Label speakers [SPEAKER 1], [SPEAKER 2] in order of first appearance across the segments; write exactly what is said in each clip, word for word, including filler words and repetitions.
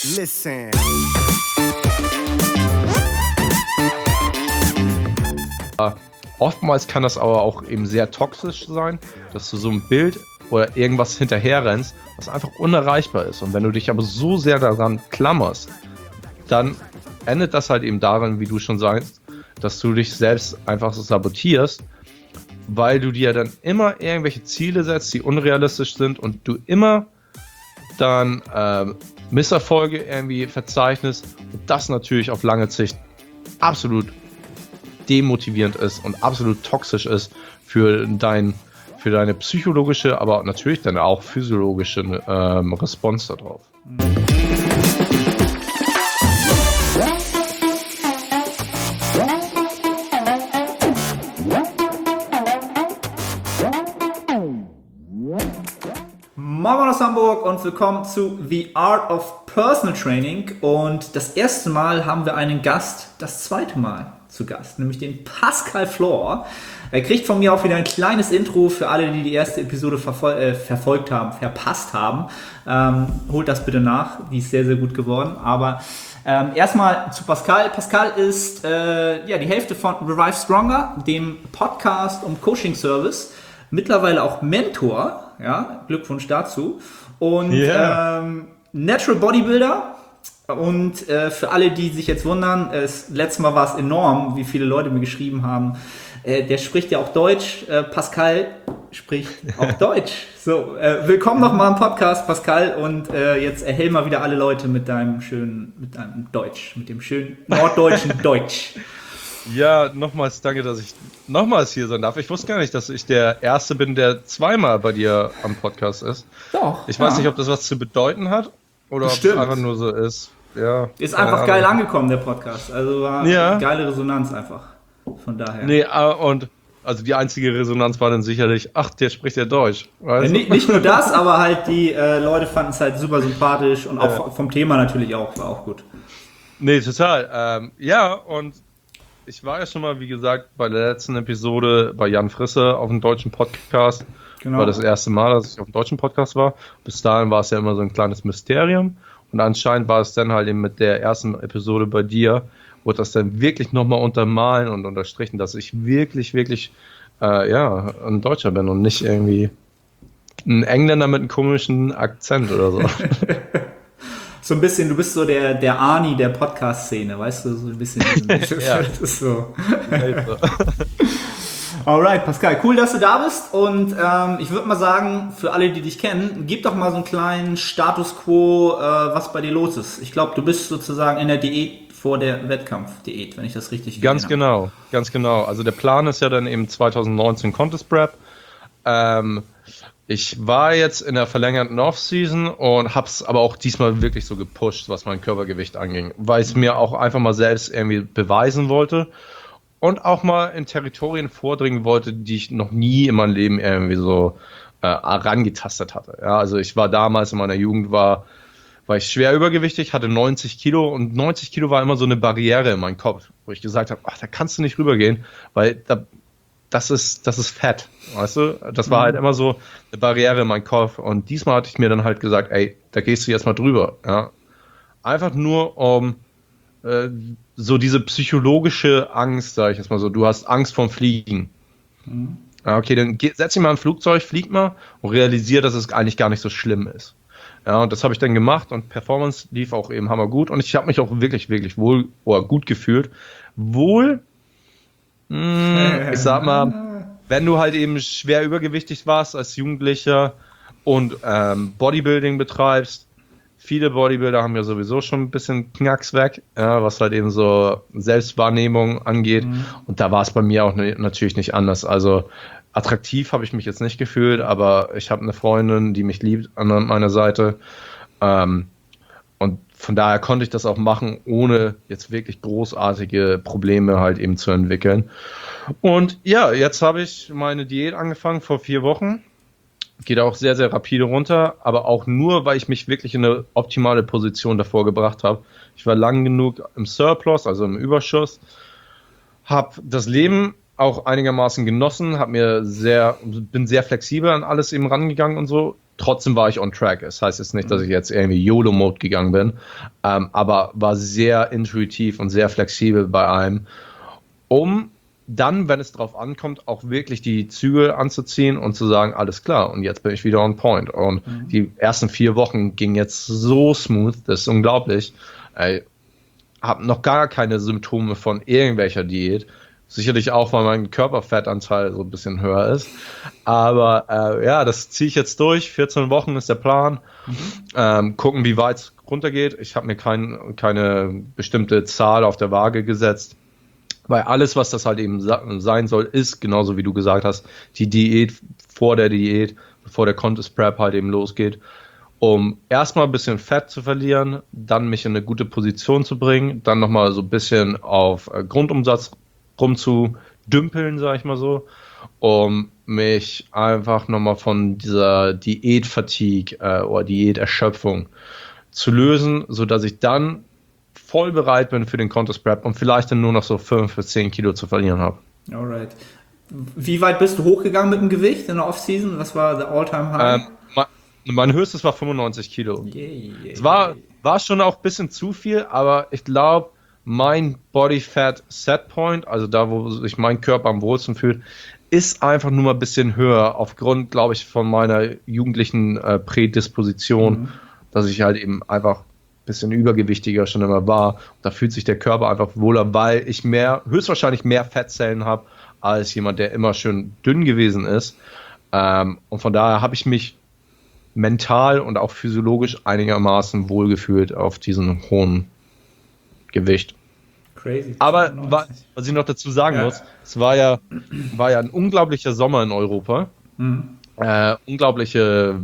[SPEAKER 1] Listen.
[SPEAKER 2] Oftmals kann das aber auch eben sehr toxisch sein, dass du so ein Bild oder irgendwas hinterher rennst, was einfach unerreichbar ist. Und wenn du dich aber so sehr daran klammerst, dann endet das halt eben darin, wie du schon sagst, dass du dich selbst einfach so sabotierst, weil du dir dann immer irgendwelche Ziele setzt, die unrealistisch sind und du immer dann äh, Misserfolge irgendwie verzeichnest und das natürlich auf lange Sicht absolut demotivierend ist und absolut toxisch ist für dein, für deine psychologische, aber natürlich dann auch physiologische ähm, Response darauf.
[SPEAKER 3] Moin aus Hamburg und willkommen zu The Art of Personal Training. Und das erste Mal haben wir einen Gast, das zweite Mal zu Gast, nämlich den Pascal Flor. Er kriegt von mir auch wieder ein kleines Intro für alle, die die erste Episode verfol- äh, verfolgt haben, verpasst haben. Ähm, holt das bitte nach, die ist sehr, sehr gut geworden. Aber ähm, erstmal zu Pascal. Pascal ist äh, ja, die Hälfte von Revive Stronger, dem Podcast und Coaching-Service. Mittlerweile auch Mentor, ja, Glückwunsch dazu. Und yeah. ähm, Natural Bodybuilder. Und äh, für alle, die sich jetzt wundern, es, letztes Mal war es enorm, wie viele Leute mir geschrieben haben. Äh, der spricht ja auch Deutsch. Äh, Pascal spricht auch Deutsch. So, äh, willkommen nochmal im Podcast, Pascal. Und äh, jetzt erhell mal wieder alle Leute mit deinem schönen, mit deinem Deutsch, mit dem schönen norddeutschen Deutsch.
[SPEAKER 2] Ja, nochmals danke, dass ich nochmals hier sein darf. Ich wusste gar nicht, dass ich der Erste bin, der zweimal bei dir am Podcast ist.
[SPEAKER 3] Doch.
[SPEAKER 2] Ich
[SPEAKER 3] ja.
[SPEAKER 2] weiß nicht, ob das was zu bedeuten hat oder
[SPEAKER 3] Bestimmt.
[SPEAKER 2] ob es einfach nur so ist. Ja,
[SPEAKER 3] ist einfach äh, geil angekommen, der Podcast. Also war
[SPEAKER 2] ja.
[SPEAKER 3] eine geile Resonanz einfach. Von daher.
[SPEAKER 2] Nee, und also die einzige Resonanz war dann sicherlich, ach, der spricht ja Deutsch. Weißt
[SPEAKER 3] ja, nicht, nicht nur das, aber halt die äh, Leute fanden es halt super sympathisch und auch
[SPEAKER 2] ja.
[SPEAKER 3] vom Thema natürlich auch, war auch gut.
[SPEAKER 2] Nee, total. Ähm, ja, und ich war ja schon mal, wie gesagt, bei der letzten Episode bei Jan Frisse auf dem deutschen Podcast. Genau. War das erste Mal, dass ich auf dem deutschen Podcast war. Bis dahin war es ja immer so ein kleines Mysterium. Und anscheinend war es dann halt eben mit der ersten Episode bei dir, wurde das dann wirklich nochmal untermalen und unterstrichen, dass ich wirklich, wirklich, äh, ja, ein Deutscher bin und nicht irgendwie ein Engländer mit einem komischen Akzent oder so.
[SPEAKER 3] So ein bisschen, du bist so der, der Arnie der Podcast-Szene, weißt du, so ein bisschen.
[SPEAKER 2] Ja.
[SPEAKER 3] Das ist so. Alright, Pascal, cool, dass du da bist und ähm, ich würde mal sagen, für alle, die dich kennen, gib doch mal so einen kleinen Status Quo, äh, was bei dir los ist. Ich glaube, du bist sozusagen in der Diät vor der Wettkampfdiät, wenn ich das richtig
[SPEAKER 2] Ganz
[SPEAKER 3] habe.
[SPEAKER 2] genau, ganz genau. Also der Plan ist ja dann eben zwanzig neunzehn Contest Prep. Ähm, ich war jetzt in der verlängerten Off-Season und hab's aber auch diesmal wirklich so gepusht, was mein Körpergewicht anging, weil ich es mir auch einfach mal selbst irgendwie beweisen wollte. Und auch mal in Territorien vordringen wollte, die ich noch nie in meinem Leben irgendwie so äh, herangetastet hatte. Ja, also ich war damals in meiner Jugend, war, war ich schwer übergewichtig, hatte neunzig Kilo und neunzig Kilo war immer so eine Barriere in meinem Kopf, wo ich gesagt habe, ach, da kannst du nicht rübergehen, weil da, das ist, das ist fett, weißt du? Das war mhm. halt immer so eine Barriere in meinem Kopf und diesmal hatte ich mir dann halt gesagt, ey, da gehst du jetzt mal drüber. Ja? Einfach nur um so diese psychologische Angst, sage ich jetzt mal so, du hast Angst vorm Fliegen. Mhm. Okay, dann geh, setz dich mal im Flugzeug, flieg mal und realisier, dass es eigentlich gar nicht so schlimm ist. Ja, und das habe ich dann gemacht und Performance lief auch eben hammergut und ich habe mich auch wirklich, wirklich wohl oder gut gefühlt. Wohl, mh, ich sag mal, wenn du halt eben schwer übergewichtig warst als Jugendlicher und ähm, Bodybuilding betreibst, viele Bodybuilder haben ja sowieso schon ein bisschen Knacks weg, ja, was halt eben so Selbstwahrnehmung angeht. Mhm. Und da war es bei mir auch ne, natürlich nicht anders. Also attraktiv habe ich mich jetzt nicht gefühlt, aber ich habe eine Freundin, die mich liebt an meiner Seite. Ähm, und von daher konnte ich das auch machen, ohne jetzt wirklich großartige Probleme halt eben zu entwickeln. Und ja, jetzt habe ich meine Diät angefangen vor vier Wochen. Geht auch sehr, sehr rapide runter, aber auch nur, weil ich mich wirklich in eine optimale Position davor gebracht habe. Ich war lang genug im Surplus, also im Überschuss, habe das Leben auch einigermaßen genossen, hab mir sehr, bin sehr flexibel an alles eben rangegangen und so. Trotzdem war ich on track. Das heißt jetzt nicht, dass ich jetzt irgendwie YOLO-Mode gegangen bin, ähm, aber war sehr intuitiv und sehr flexibel bei allem, um dann, wenn es drauf ankommt, auch wirklich die Zügel anzuziehen und zu sagen, alles klar, und jetzt bin ich wieder on point. Und mhm. die ersten vier Wochen gingen jetzt so smooth, das ist unglaublich. Ich habe noch gar keine Symptome von irgendwelcher Diät. Sicherlich auch, weil mein Körperfettanteil so ein bisschen höher ist. Aber äh, ja, das ziehe ich jetzt durch. vierzehn Wochen ist der Plan. Mhm. Ähm, gucken, wie weit es runtergeht. Ich habe mir kein, keine bestimmte Zahl auf der Waage gesetzt. Weil alles, was das halt eben sein soll, ist, genauso wie du gesagt hast, die Diät vor der Diät, bevor der Contest Prep halt eben losgeht, um erstmal ein bisschen Fett zu verlieren, dann mich in eine gute Position zu bringen, dann nochmal so ein bisschen auf Grundumsatz rumzudümpeln, sag ich mal so, um mich einfach nochmal von dieser Diät-Fatigue äh, oder Diäterschöpfung zu lösen, sodass ich dann voll bereit bin für den Contest Prep und vielleicht dann nur noch so fünf bis zehn Kilo zu verlieren habe.
[SPEAKER 3] Alright. Wie weit bist du hochgegangen mit dem Gewicht in der Offseason? Was war der All-Time-High?
[SPEAKER 2] Ähm, mein, mein höchstes war fünfundneunzig Kilo. Yeah, yeah, es war, war schon auch ein bisschen zu viel, aber ich glaube, mein Body Fat Set Point, also da, wo sich mein Körper am wohlsten fühlt, ist einfach nur mal ein bisschen höher, aufgrund, glaube ich, von meiner jugendlichen äh, Prädisposition, mhm. dass ich halt eben einfach ein bisschen übergewichtiger schon immer war. Da fühlt sich der Körper einfach wohler, weil ich mehr, höchstwahrscheinlich mehr Fettzellen habe, als jemand, der immer schön dünn gewesen ist. Ähm, und von daher habe ich mich mental und auch physiologisch einigermaßen wohlgefühlt auf diesen hohen Gewicht.
[SPEAKER 3] Crazy.
[SPEAKER 2] Aber wa- was ich noch dazu sagen ja. muss, es war ja, war ja ein unglaublicher Sommer in Europa. Mhm. Äh, unglaubliche,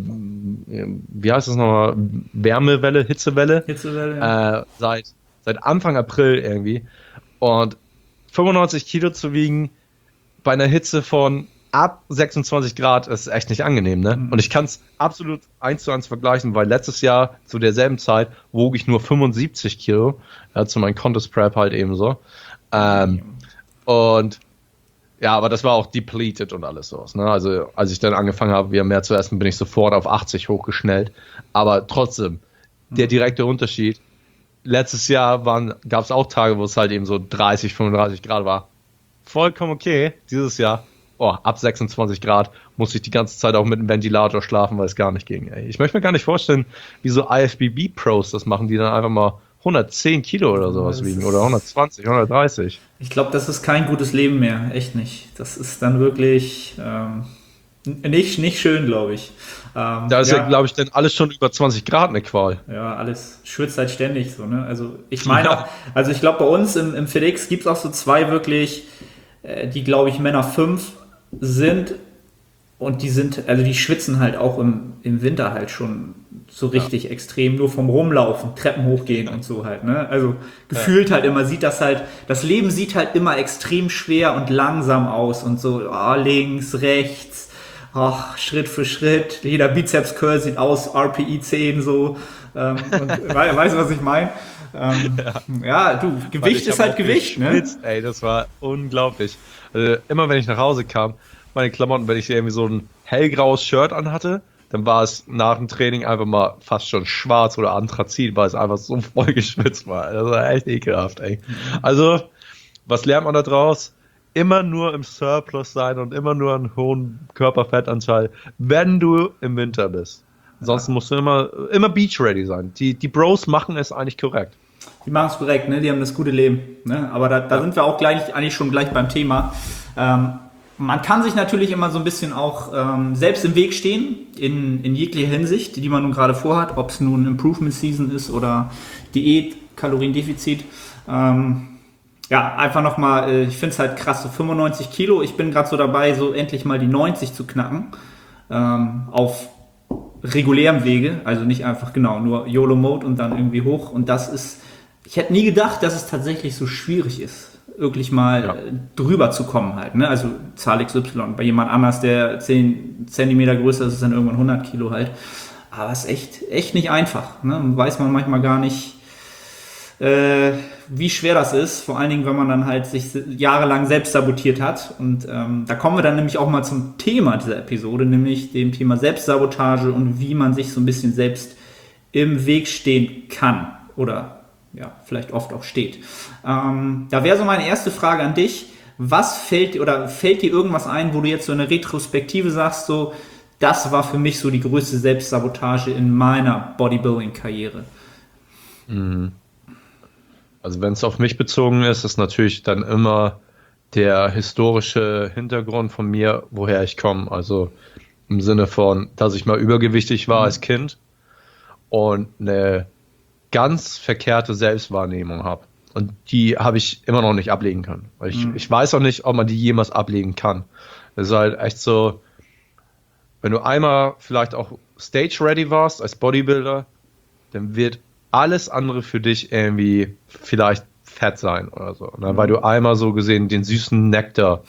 [SPEAKER 2] wie heißt das nochmal, Wärmewelle, Hitzewelle.
[SPEAKER 3] Hitzewelle, ja.
[SPEAKER 2] Äh, seit, seit Anfang April irgendwie. Und fünfundneunzig Kilo zu wiegen bei einer Hitze von ab sechsundzwanzig Grad ist echt nicht angenehm, ne? Mhm. Und ich kann es absolut eins zu eins vergleichen, weil letztes Jahr zu derselben Zeit wog ich nur fünfundsiebzig Kilo, ja, zu meinem Contest Prep halt ebenso. Ähm, mhm. Und ja, aber das war auch depleted und alles sowas, ne? Also als ich dann angefangen habe, wieder mehr zu essen, bin ich sofort auf achtzig hochgeschnellt. Aber trotzdem, mhm. der direkte Unterschied, letztes Jahr gab es auch Tage, wo es halt eben so dreißig, fünfunddreißig Grad war. Vollkommen okay. Dieses Jahr, oh, ab sechsundzwanzig Grad musste ich die ganze Zeit auch mit einem Ventilator schlafen, weil es gar nicht ging. Ey. Ich möchte mir gar nicht vorstellen, wie so I F B B-Pros das machen, die dann einfach mal hundertzehn Kilo oder sowas das wiegen oder hundertzwanzig, hundertdreißig.
[SPEAKER 3] Ich glaube, das ist kein gutes Leben mehr, echt nicht. Das ist dann wirklich ähm, nicht, nicht schön, glaube ich. Ähm,
[SPEAKER 2] da ist ja, ja glaube ich, dann alles schon über zwanzig Grad eine Qual.
[SPEAKER 3] Ja, alles schwitzt halt ständig so, ne? Also ich meine ja. auch, also ich glaube, bei uns im, im FedEx gibt es auch so zwei wirklich, äh, die, glaube ich, Männer fünf sind und die sind, also die schwitzen halt auch im, im Winter halt schon so richtig ja. extrem, nur vom Rumlaufen, Treppen hochgehen und so halt, ne? Also gefühlt ja. halt immer sieht das halt, das Leben sieht halt immer extrem schwer und langsam aus und so, oh, links, rechts, oh, Schritt für Schritt, jeder Bizeps-Curl sieht aus, R P I zehn so, ähm, und weißt du, was ich meine? Ähm, ja. ja, du, Gewicht ist halt Gewicht, ne?
[SPEAKER 2] Ey, das war unglaublich. Also, immer wenn ich nach Hause kam, meine Klamotten, wenn ich irgendwie so ein hellgraues Shirt anhatte, dann war es nach dem Training einfach mal fast schon schwarz oder Anthrazit, weil es einfach so voll geschwitzt war. Das war echt ekelhaft, ey. Also, was lernt man da draus? Immer nur im Surplus sein und immer nur einen hohen Körperfettanteil, wenn du im Winter bist. Ansonsten musst du immer, immer beach-ready sein. Die, die Bros machen es eigentlich korrekt.
[SPEAKER 3] Die machen es korrekt, ne? Die haben das gute Leben. Ne? Aber da, da ja. sind wir auch gleich, eigentlich schon gleich beim Thema. Ähm, Man kann sich natürlich immer so ein bisschen auch ähm, selbst im Weg stehen, in, in jeglicher Hinsicht, die man nun gerade vorhat, ob es nun Improvement Season ist oder Diät, Kaloriendefizit. Ähm, ja, einfach nochmal, äh, ich finde es halt krass, so fünfundneunzig Kilo. Ich bin gerade so dabei, so endlich mal die neunzig zu knacken. Ähm, auf regulärem Wege, also nicht einfach genau, nur YOLO-Mode und dann irgendwie hoch. Und das ist, ich hätte nie gedacht, dass es tatsächlich so schwierig ist, wirklich mal ja. drüber zu kommen halt, ne? Also Zahl X Y. Bei jemand anders, der zehn Zentimeter größer ist, ist dann irgendwann hundert Kilo halt. Aber es ist echt, echt nicht einfach, ne? Weiß man manchmal gar nicht, äh, wie schwer das ist, vor allen Dingen, wenn man dann halt sich jahrelang selbst sabotiert hat. Und ähm, da kommen wir dann nämlich auch mal zum Thema dieser Episode, nämlich dem Thema Selbstsabotage und wie man sich so ein bisschen selbst im Weg stehen kann oder ja, vielleicht oft auch steht. Ähm, da wäre so meine erste Frage an dich. Was fällt oder fällt dir irgendwas ein, wo du jetzt so eine Retrospektive sagst, so, das war für mich so die größte Selbstsabotage in meiner Bodybuilding-Karriere?
[SPEAKER 2] Mhm. Also wenn es auf mich bezogen ist, ist natürlich dann immer der historische Hintergrund von mir, woher ich komme. Also im Sinne von, dass ich mal übergewichtig war mhm. als Kind und eine ganz verkehrte Selbstwahrnehmung habe. Und die habe ich immer noch nicht ablegen können. Weil ich, mhm. ich weiß auch nicht, ob man die jemals ablegen kann. Das ist halt echt so, wenn du einmal vielleicht auch stage-ready warst als Bodybuilder, dann wird alles andere für dich irgendwie vielleicht fett sein oder so. Ne? Mhm. Weil du einmal so gesehen den süßen Nektar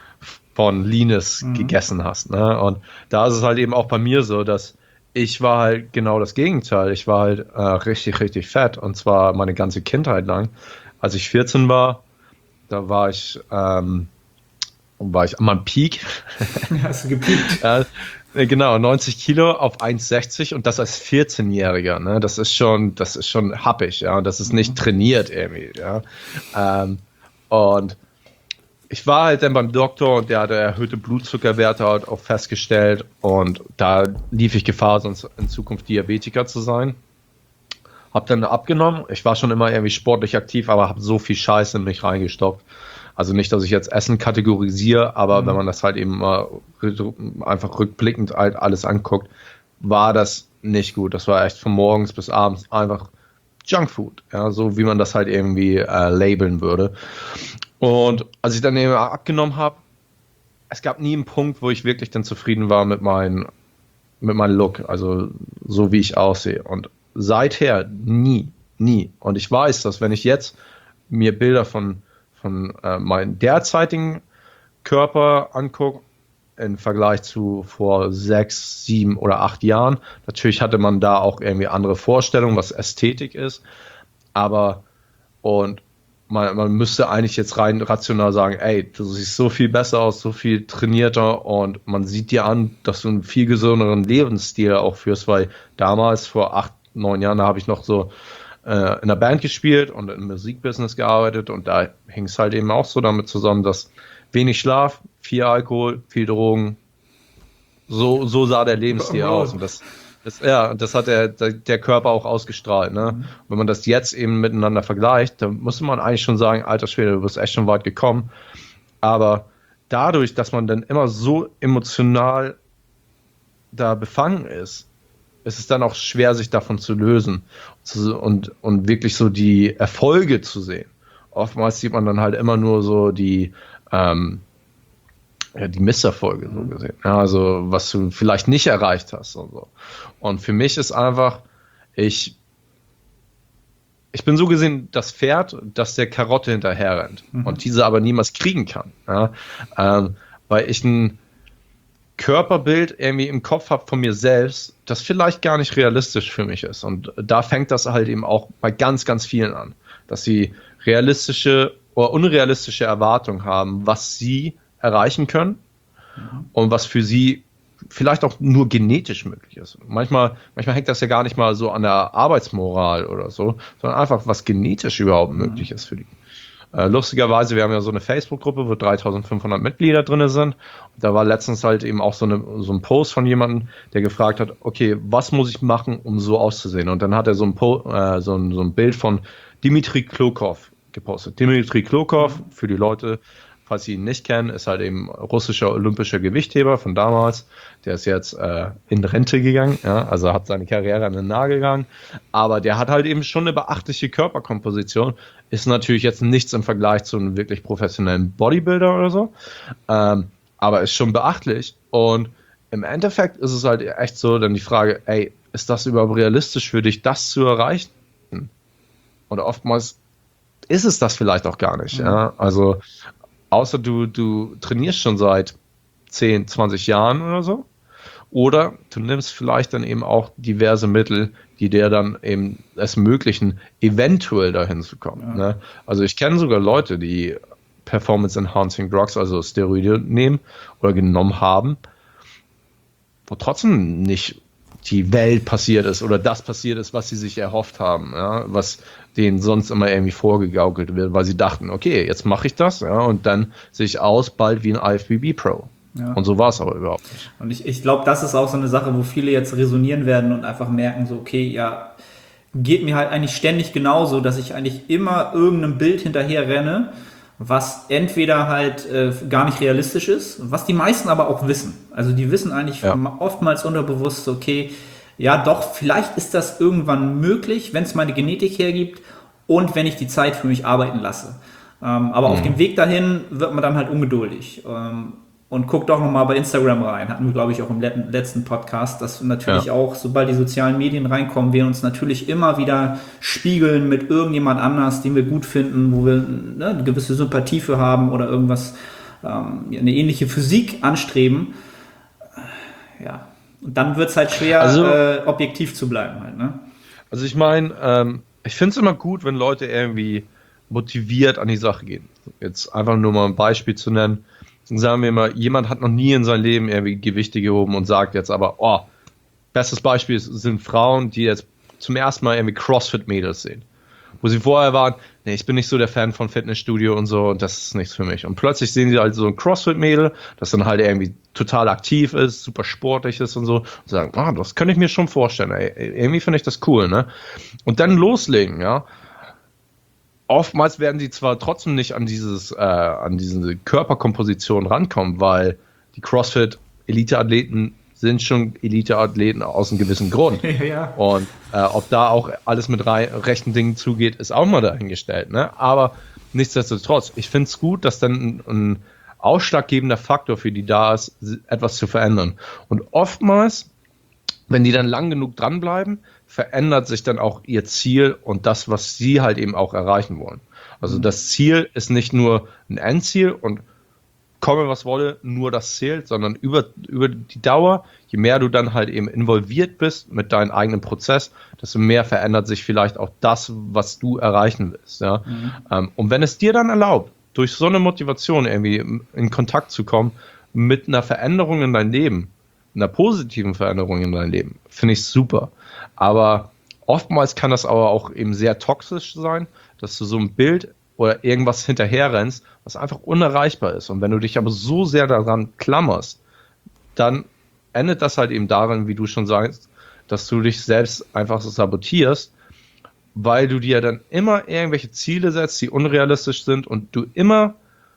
[SPEAKER 2] von Leanness mhm. gegessen hast. Ne? Und da ist es halt eben auch bei mir so, dass ich war halt genau das Gegenteil. Ich war halt äh, richtig, richtig fett. Und zwar meine ganze Kindheit lang. Als ich vierzehn war, da war ich, ähm, war ich an meinem Peak.
[SPEAKER 3] Hast du gepiekt?
[SPEAKER 2] Ja, genau, neunzig Kilo auf eins sechzig und das als vierzehnjähriger. Ne? Das ist schon, das ist schon happig, ja. Und das ist nicht trainiert irgendwie, ja. Ähm, und ich war halt dann beim Doktor und der hatte erhöhte Blutzuckerwerte halt auch festgestellt und da lief ich Gefahr, sonst in Zukunft Diabetiker zu sein. Hab dann abgenommen. Ich war schon immer irgendwie sportlich aktiv, aber habe so viel Scheiße in mich reingestopft. Also nicht, dass ich jetzt Essen kategorisiere, aber mhm. wenn man das halt eben mal einfach rückblickend halt alles anguckt, war das nicht gut. Das war echt von morgens bis abends einfach Junkfood, ja, so wie man das halt irgendwie äh, labeln würde. Und als ich dann eben abgenommen habe, es gab nie einen Punkt, wo ich wirklich dann zufrieden war mit meinem mit meinem Look, also so wie ich aussehe. Und seither nie, nie. Und ich weiß, dass wenn ich jetzt mir Bilder von, von äh, meinem derzeitigen Körper angucke, im Vergleich zu vor sechs, sieben oder acht Jahren, natürlich hatte man da auch irgendwie andere Vorstellungen, was Ästhetik ist, aber und Man, man müsste eigentlich jetzt rein rational sagen, ey, du siehst so viel besser aus, so viel trainierter und man sieht dir an, dass du einen viel gesünderen Lebensstil auch führst, weil damals, vor acht, neun Jahren, da habe ich noch so äh, in einer Band gespielt und im Musikbusiness gearbeitet und da hing es halt eben auch so damit zusammen, dass wenig Schlaf, viel Alkohol, viel Drogen, so, so sah der Lebensstil oh, aus und das Das, ja, das hat der, der Körper auch ausgestrahlt. Ne? Mhm. Wenn man das jetzt eben miteinander vergleicht, dann muss man eigentlich schon sagen, alter Schwede, du bist echt schon weit gekommen. Aber dadurch, dass man dann immer so emotional da befangen ist, ist es dann auch schwer, sich davon zu lösen und, und wirklich so die Erfolge zu sehen. Oftmals sieht man dann halt immer nur so die ähm, ja, die Misserfolge so gesehen. Ja, also was du vielleicht nicht erreicht hast und so. Und für mich ist einfach, ich ich bin so gesehen das Pferd, das der Karotte hinterher rennt mhm. und diese aber niemals kriegen kann. Ja? Ähm, weil ich ein Körperbild irgendwie im Kopf habe von mir selbst, das vielleicht gar nicht realistisch für mich ist. Und da fängt das halt eben auch bei ganz, ganz vielen an, dass sie realistische oder unrealistische Erwartungen haben, was sie erreichen können mhm. und was für sie vielleicht auch nur genetisch möglich ist. Manchmal, manchmal hängt das ja gar nicht mal so an der Arbeitsmoral oder so, sondern einfach, was genetisch überhaupt mhm. möglich ist für die. Äh, lustigerweise, wir haben ja so eine Facebook-Gruppe, wo dreitausendfünfhundert Mitglieder drin sind. Und da war letztens halt eben auch so, eine, so ein Post von jemandem, der gefragt hat, okay, was muss ich machen, um so auszusehen? Und dann hat er so ein, po- äh, so ein, so ein Bild von Dmitri Klokov gepostet. Dmitri Klokov, mhm. für die Leute, falls Sie ihn nicht kennen, ist halt eben russischer olympischer Gewichtheber von damals. Der ist jetzt äh, in Rente gegangen, ja, also hat seine Karriere an den Nagel gegangen. Aber der hat halt eben schon eine beachtliche Körperkomposition. Ist natürlich jetzt nichts im Vergleich zu einem wirklich professionellen Bodybuilder oder so. Ähm, aber ist schon beachtlich. Und im Endeffekt ist es halt echt so dann die Frage, ey, ist das überhaupt realistisch für dich, das zu erreichen? Und oftmals ist es das vielleicht auch gar nicht. Mhm. Ja? Also außer du, du trainierst schon seit zehn, zwanzig Jahren oder so. Oder du nimmst vielleicht dann eben auch diverse Mittel, die dir dann eben es ermöglichen, eventuell dahin zu kommen. Ja. Ne? Also ich kenne sogar Leute, die Performance-Enhancing Drugs, also Steroide nehmen oder genommen haben, wo trotzdem nicht die Welt passiert ist oder das passiert ist, was sie sich erhofft haben, ja? Was denen sonst immer irgendwie vorgegaukelt wird, weil sie dachten, okay, jetzt mache ich das, ja, und dann sehe ich aus bald wie ein I F B B Pro. Ja. Und so war es aber überhaupt nicht.
[SPEAKER 3] Und ich, ich glaube, das ist auch so eine Sache, wo viele jetzt resonieren werden und einfach merken, so, okay, ja, geht mir halt eigentlich ständig genauso, dass ich eigentlich immer irgendeinem Bild hinterher renne, was entweder halt äh, gar nicht realistisch ist, was die meisten aber auch wissen. Also die wissen eigentlich ja. oftmals unterbewusst, okay, ja doch, vielleicht ist das irgendwann möglich, wenn es meine Genetik hergibt und wenn ich die Zeit für mich arbeiten lasse. Ähm, aber mhm. auf dem Weg dahin wird man dann halt ungeduldig. Ähm, Und guckt doch nochmal bei Instagram rein. Hatten wir, glaube ich, auch im letzten Podcast, dass natürlich ja. auch, sobald die sozialen Medien reinkommen, wir uns natürlich immer wieder spiegeln mit irgendjemand anders, den wir gut finden, wo wir ne, eine gewisse Sympathie für haben oder irgendwas, ähm, eine ähnliche Physik anstreben. Ja. Und dann wird es halt schwer, also, äh, objektiv zu bleiben halt, ne?
[SPEAKER 2] Also ich meine, ähm, ich finde es immer gut, wenn Leute irgendwie motiviert an die Sache gehen. Jetzt einfach nur mal ein Beispiel zu nennen. Sagen wir mal, jemand hat noch nie in seinem Leben irgendwie Gewichte gehoben und sagt jetzt aber, oh, bestes Beispiel sind Frauen, die jetzt zum ersten Mal irgendwie CrossFit-Mädels sehen. Wo sie vorher waren, nee, ich bin nicht so der Fan von Fitnessstudio und so und das ist nichts für mich. Und plötzlich sehen sie halt so ein CrossFit-Mädel, das dann halt irgendwie total aktiv ist, super sportlich ist und so und sagen, ah, das könnte ich mir schon vorstellen, ey, irgendwie finde ich das cool, ne? Und dann loslegen, ja. Oftmals werden sie zwar trotzdem nicht an dieses, äh, an diese Körperkomposition rankommen, weil die CrossFit-Elite-Athleten sind schon Elite-Athleten aus einem gewissen Grund. Ja. Und äh, ob da auch alles mit rei- rechten Dingen zugeht, ist auch mal dahingestellt. Ne? Aber nichtsdestotrotz, ich finde es gut, dass dann ein, ein ausschlaggebender Faktor für die da ist, etwas zu verändern. Und oftmals, wenn die dann lang genug dranbleiben, verändert sich dann auch ihr Ziel und das, was sie halt eben auch erreichen wollen. Also das Ziel ist nicht nur ein Endziel und komme was wolle, nur das zählt, sondern über, über die Dauer, je mehr du dann halt eben involviert bist mit deinem eigenen Prozess, desto mehr verändert sich vielleicht auch das, was du erreichen willst. Ja? Mhm. Ähm, und wenn es dir dann erlaubt, durch so eine Motivation irgendwie in Kontakt zu kommen mit einer Veränderung in dein Leben, einer positiven Veränderung in dein Leben, finde ich super. Aber oftmals kann das aber auch eben sehr toxisch sein, dass du so ein Bild oder irgendwas hinterherrennst, was einfach unerreichbar ist. Und wenn du dich aber so sehr daran klammerst, dann endet das halt eben darin, wie du schon sagst, dass du dich selbst einfach so sabotierst, weil du dir dann immer irgendwelche Ziele setzt, die unrealistisch sind und du immer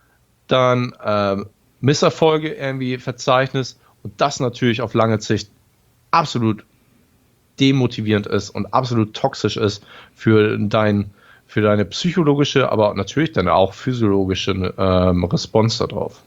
[SPEAKER 2] dann äh, Misserfolge irgendwie verzeichnest und das natürlich auf lange Sicht absolut demotivierend ist und absolut toxisch ist für dein für deine psychologische, aber natürlich dann auch physiologische ähm, Response darauf.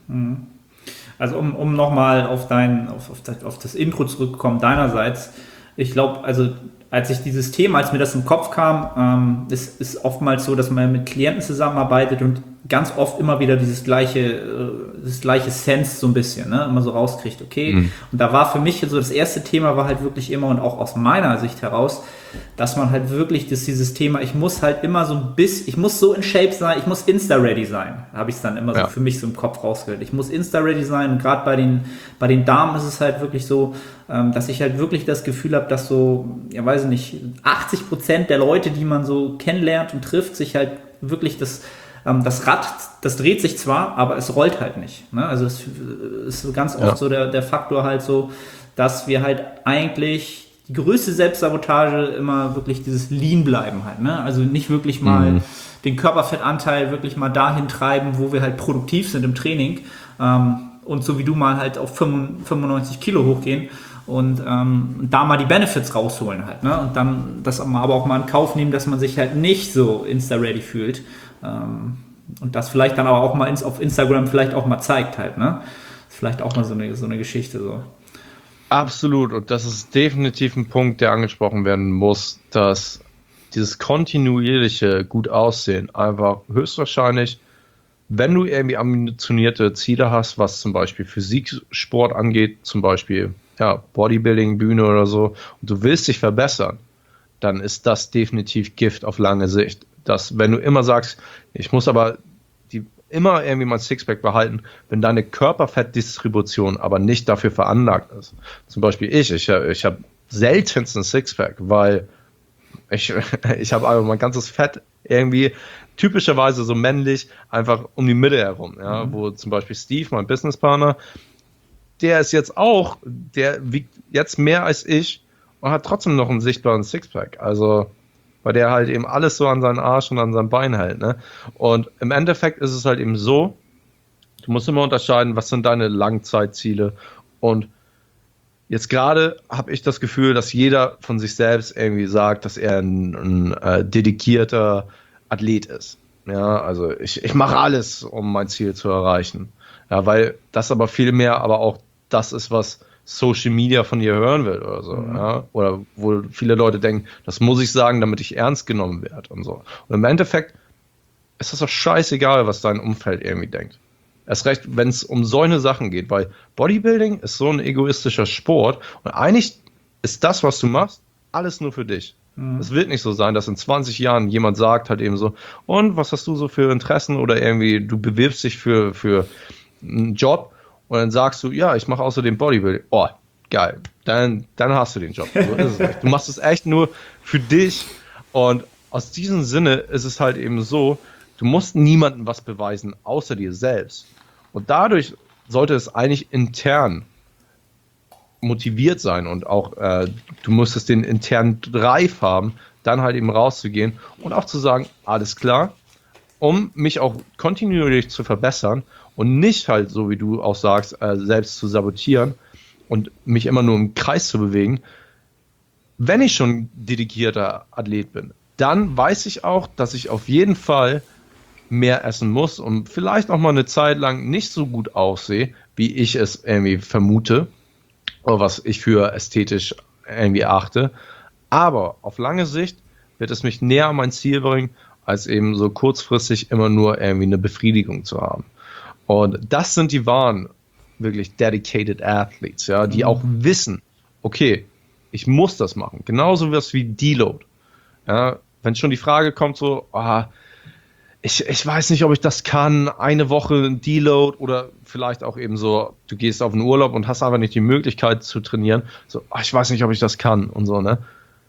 [SPEAKER 3] Also um, um nochmal auf dein, auf, auf, das, auf das Intro zurückzukommen deinerseits, ich glaube, also als ich dieses Thema, als mir das im Kopf kam, ähm, ist, ist oftmals so, dass man mit Klienten zusammenarbeitet und ganz oft immer wieder dieses gleiche, äh, das gleiche Sense so ein bisschen, ne, immer so rauskriegt, okay. Mhm. Und da war für mich so das erste Thema war halt wirklich immer und auch aus meiner Sicht heraus, dass man halt wirklich das, dieses Thema, ich muss halt immer so ein bisschen, ich muss so in Shape sein, ich muss Insta-ready sein, habe ich es dann immer ja. so für mich so im Kopf rausgehört. Ich muss Insta-ready sein und gerade bei den, bei den Damen ist es halt wirklich so, ähm, dass ich halt wirklich das Gefühl habe, dass so, ja weiß ich nicht, achtzig Prozent der Leute, die man so kennenlernt und trifft, sich halt wirklich das ähm, das Rad, das dreht sich zwar, aber es rollt halt nicht. Ne? Also es ist ganz oft ja. so der, der Faktor halt so, dass wir halt eigentlich die größte Selbstsabotage immer wirklich dieses Lean bleiben halt, ne? Also nicht wirklich mal mhm. den Körperfettanteil wirklich mal dahin treiben, wo wir halt produktiv sind im Training ähm, und so wie du mal halt auf fünfundneunzig Kilo hochgehen und ähm, da mal die Benefits rausholen halt, ne? Und dann das aber auch mal in Kauf nehmen, dass man sich halt nicht so Insta-ready fühlt ähm, und das vielleicht dann aber auch mal ins, auf Instagram vielleicht auch mal zeigt halt, ne? Das ist vielleicht auch mal so eine, so eine Geschichte so.
[SPEAKER 2] Absolut, und das ist definitiv ein Punkt, der angesprochen werden muss, dass dieses kontinuierliche gut aussehen einfach höchstwahrscheinlich, wenn du irgendwie ambitionierte Ziele hast, was zum Beispiel Physiksport angeht, zum Beispiel ja, Bodybuilding, Bühne oder so, und du willst dich verbessern, dann ist das definitiv Gift auf lange Sicht. Dass, wenn du immer sagst, ich muss aber die, immer irgendwie mein Sixpack behalten, wenn deine Körperfettdistribution aber nicht dafür veranlagt ist. Zum Beispiel ich, ich, ich habe seltenst ein Sixpack, weil ich, ich habe einfach mein ganzes Fett irgendwie typischerweise so männlich einfach um die Mitte herum, ja, mhm. wo zum Beispiel Steve, mein Businesspartner, der ist jetzt auch, der wiegt jetzt mehr als ich und hat trotzdem noch einen sichtbaren Sixpack, also weil der halt eben alles so an seinen Arsch und an sein Bein hält, ne? Und im Endeffekt ist es halt eben so, du musst immer unterscheiden, was sind deine Langzeitziele, und jetzt gerade habe ich das Gefühl, dass jeder von sich selbst irgendwie sagt, dass er ein, ein äh, dedizierter Athlet ist. Ja, also ich, ich mache alles, um mein Ziel zu erreichen. Ja, weil das aber viel mehr aber auch das ist, was Social Media von dir hören will oder so. Mhm. Ja? Oder wo viele Leute denken, das muss ich sagen, damit ich ernst genommen werde und so. Und im Endeffekt ist das doch scheißegal, was dein Umfeld irgendwie denkt. Erst recht, wenn es um solche Sachen geht, weil Bodybuilding ist so ein egoistischer Sport und eigentlich ist das, was du machst, alles nur für dich. Mhm. Es wird nicht so sein, dass in zwanzig Jahren jemand sagt halt eben so, und was hast du so für Interessen, oder irgendwie du bewirbst dich für, für einen Job und dann sagst du, ja, ich mache außerdem Bodybuilding. Oh, geil, dann, dann hast du den Job. So ist es echt. Du machst es echt nur für dich, und aus diesem Sinne ist es halt eben so, du musst niemandem was beweisen, außer dir selbst. Und dadurch sollte es eigentlich intern motiviert sein und auch äh, du musstest den internen Drive haben, dann halt eben rauszugehen und auch zu sagen, alles klar, um mich auch kontinuierlich zu verbessern und nicht halt, so wie du auch sagst, äh, selbst zu sabotieren und mich immer nur im Kreis zu bewegen. Wenn ich schon dedizierter Athlet bin, dann weiß ich auch, dass ich auf jeden Fall mehr essen muss und vielleicht auch mal eine Zeit lang nicht so gut aussehe, wie ich es irgendwie vermute, oder was ich für ästhetisch irgendwie achte. Aber auf lange Sicht wird es mich näher an mein Ziel bringen, als eben so kurzfristig immer nur irgendwie eine Befriedigung zu haben. Und das sind die wahren, wirklich dedicated Athletes, ja, die mhm. auch wissen, okay, ich muss das machen. Genauso was wie Deload. Ja, wenn schon die Frage kommt so, ah, Ich, ich weiß nicht, ob ich das kann, eine Woche Deload oder vielleicht auch eben so, du gehst auf einen Urlaub und hast einfach nicht die Möglichkeit zu trainieren. So, ach, ich weiß nicht, ob ich das kann und so, ne?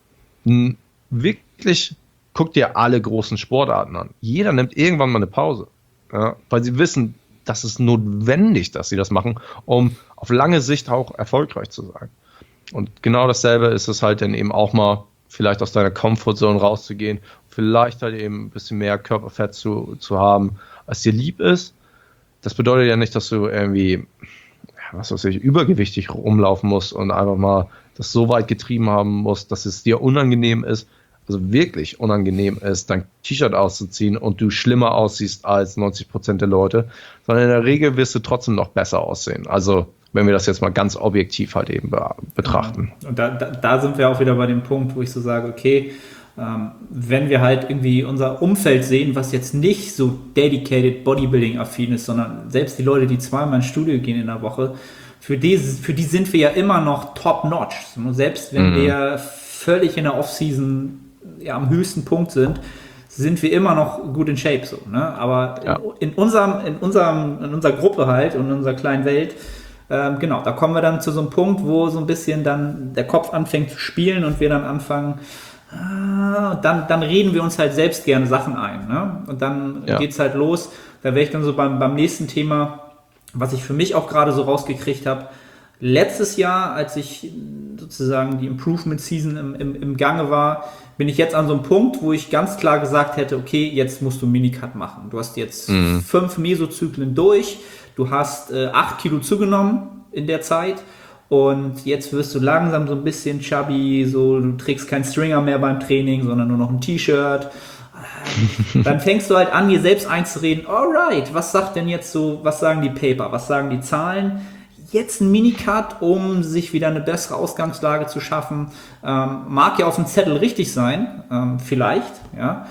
[SPEAKER 2] Wirklich, guck dir alle großen Sportarten an. Jeder nimmt irgendwann mal eine Pause, ja? Weil sie wissen, das ist notwendig, dass sie das machen, um auf lange Sicht auch erfolgreich zu sein. Und genau dasselbe ist es halt dann eben auch mal, vielleicht aus deiner Comfortzone rauszugehen, vielleicht halt eben ein bisschen mehr Körperfett zu, zu haben, als dir lieb ist. Das bedeutet ja nicht, dass du irgendwie, was weiß ich, übergewichtig rumlaufen musst und einfach mal das so weit getrieben haben musst, dass es dir unangenehm ist, also wirklich unangenehm ist, dein T-Shirt auszuziehen und du schlimmer aussiehst als neunzig Prozent der Leute, sondern in der Regel wirst du trotzdem noch besser aussehen. Also wenn wir das jetzt mal ganz objektiv halt eben be- betrachten.
[SPEAKER 3] Ja. Und da, da, da sind wir auch wieder bei dem Punkt, wo ich so sage, okay, ähm, wenn wir halt irgendwie unser Umfeld sehen, was jetzt nicht so dedicated Bodybuilding-affin ist, sondern selbst die Leute, die zweimal ins Studio gehen in der Woche, für die, für die sind wir ja immer noch top-notch. Selbst wenn mhm. wir völlig in der Off-Season ja, am höchsten Punkt sind, sind wir immer noch gut in Shape. So, ne? Aber ja. in, in, unserem, in, unserem, in unserer Gruppe halt und in unserer kleinen Welt, Ähm, genau, da kommen wir dann zu so einem Punkt, wo so ein bisschen dann der Kopf anfängt zu spielen und wir dann anfangen, ah, dann, dann reden wir uns halt selbst gerne Sachen ein. Ne? Und dann ja. geht's halt los. Da wäre ich dann so beim, beim nächsten Thema, was ich für mich auch gerade so rausgekriegt habe. Letztes Jahr, als ich sozusagen die Improvement Season im, im, im Gange war, bin ich jetzt an so einem Punkt, wo ich ganz klar gesagt hätte, okay, jetzt musst du einen Minicut machen. Du hast jetzt mhm. fünf Mesozyklen durch. Du hast äh, acht Kilo zugenommen in der Zeit und jetzt wirst du langsam so ein bisschen chubby, so du trägst keinen Stringer mehr beim Training, sondern nur noch ein T-Shirt. Dann fängst du halt an, dir selbst einzureden, alright, was sagt denn jetzt so, was sagen die Paper, was sagen die Zahlen? Jetzt ein Minicut, um sich wieder eine bessere Ausgangslage zu schaffen. Ähm, mag ja auf dem Zettel richtig sein, ähm, vielleicht, ja.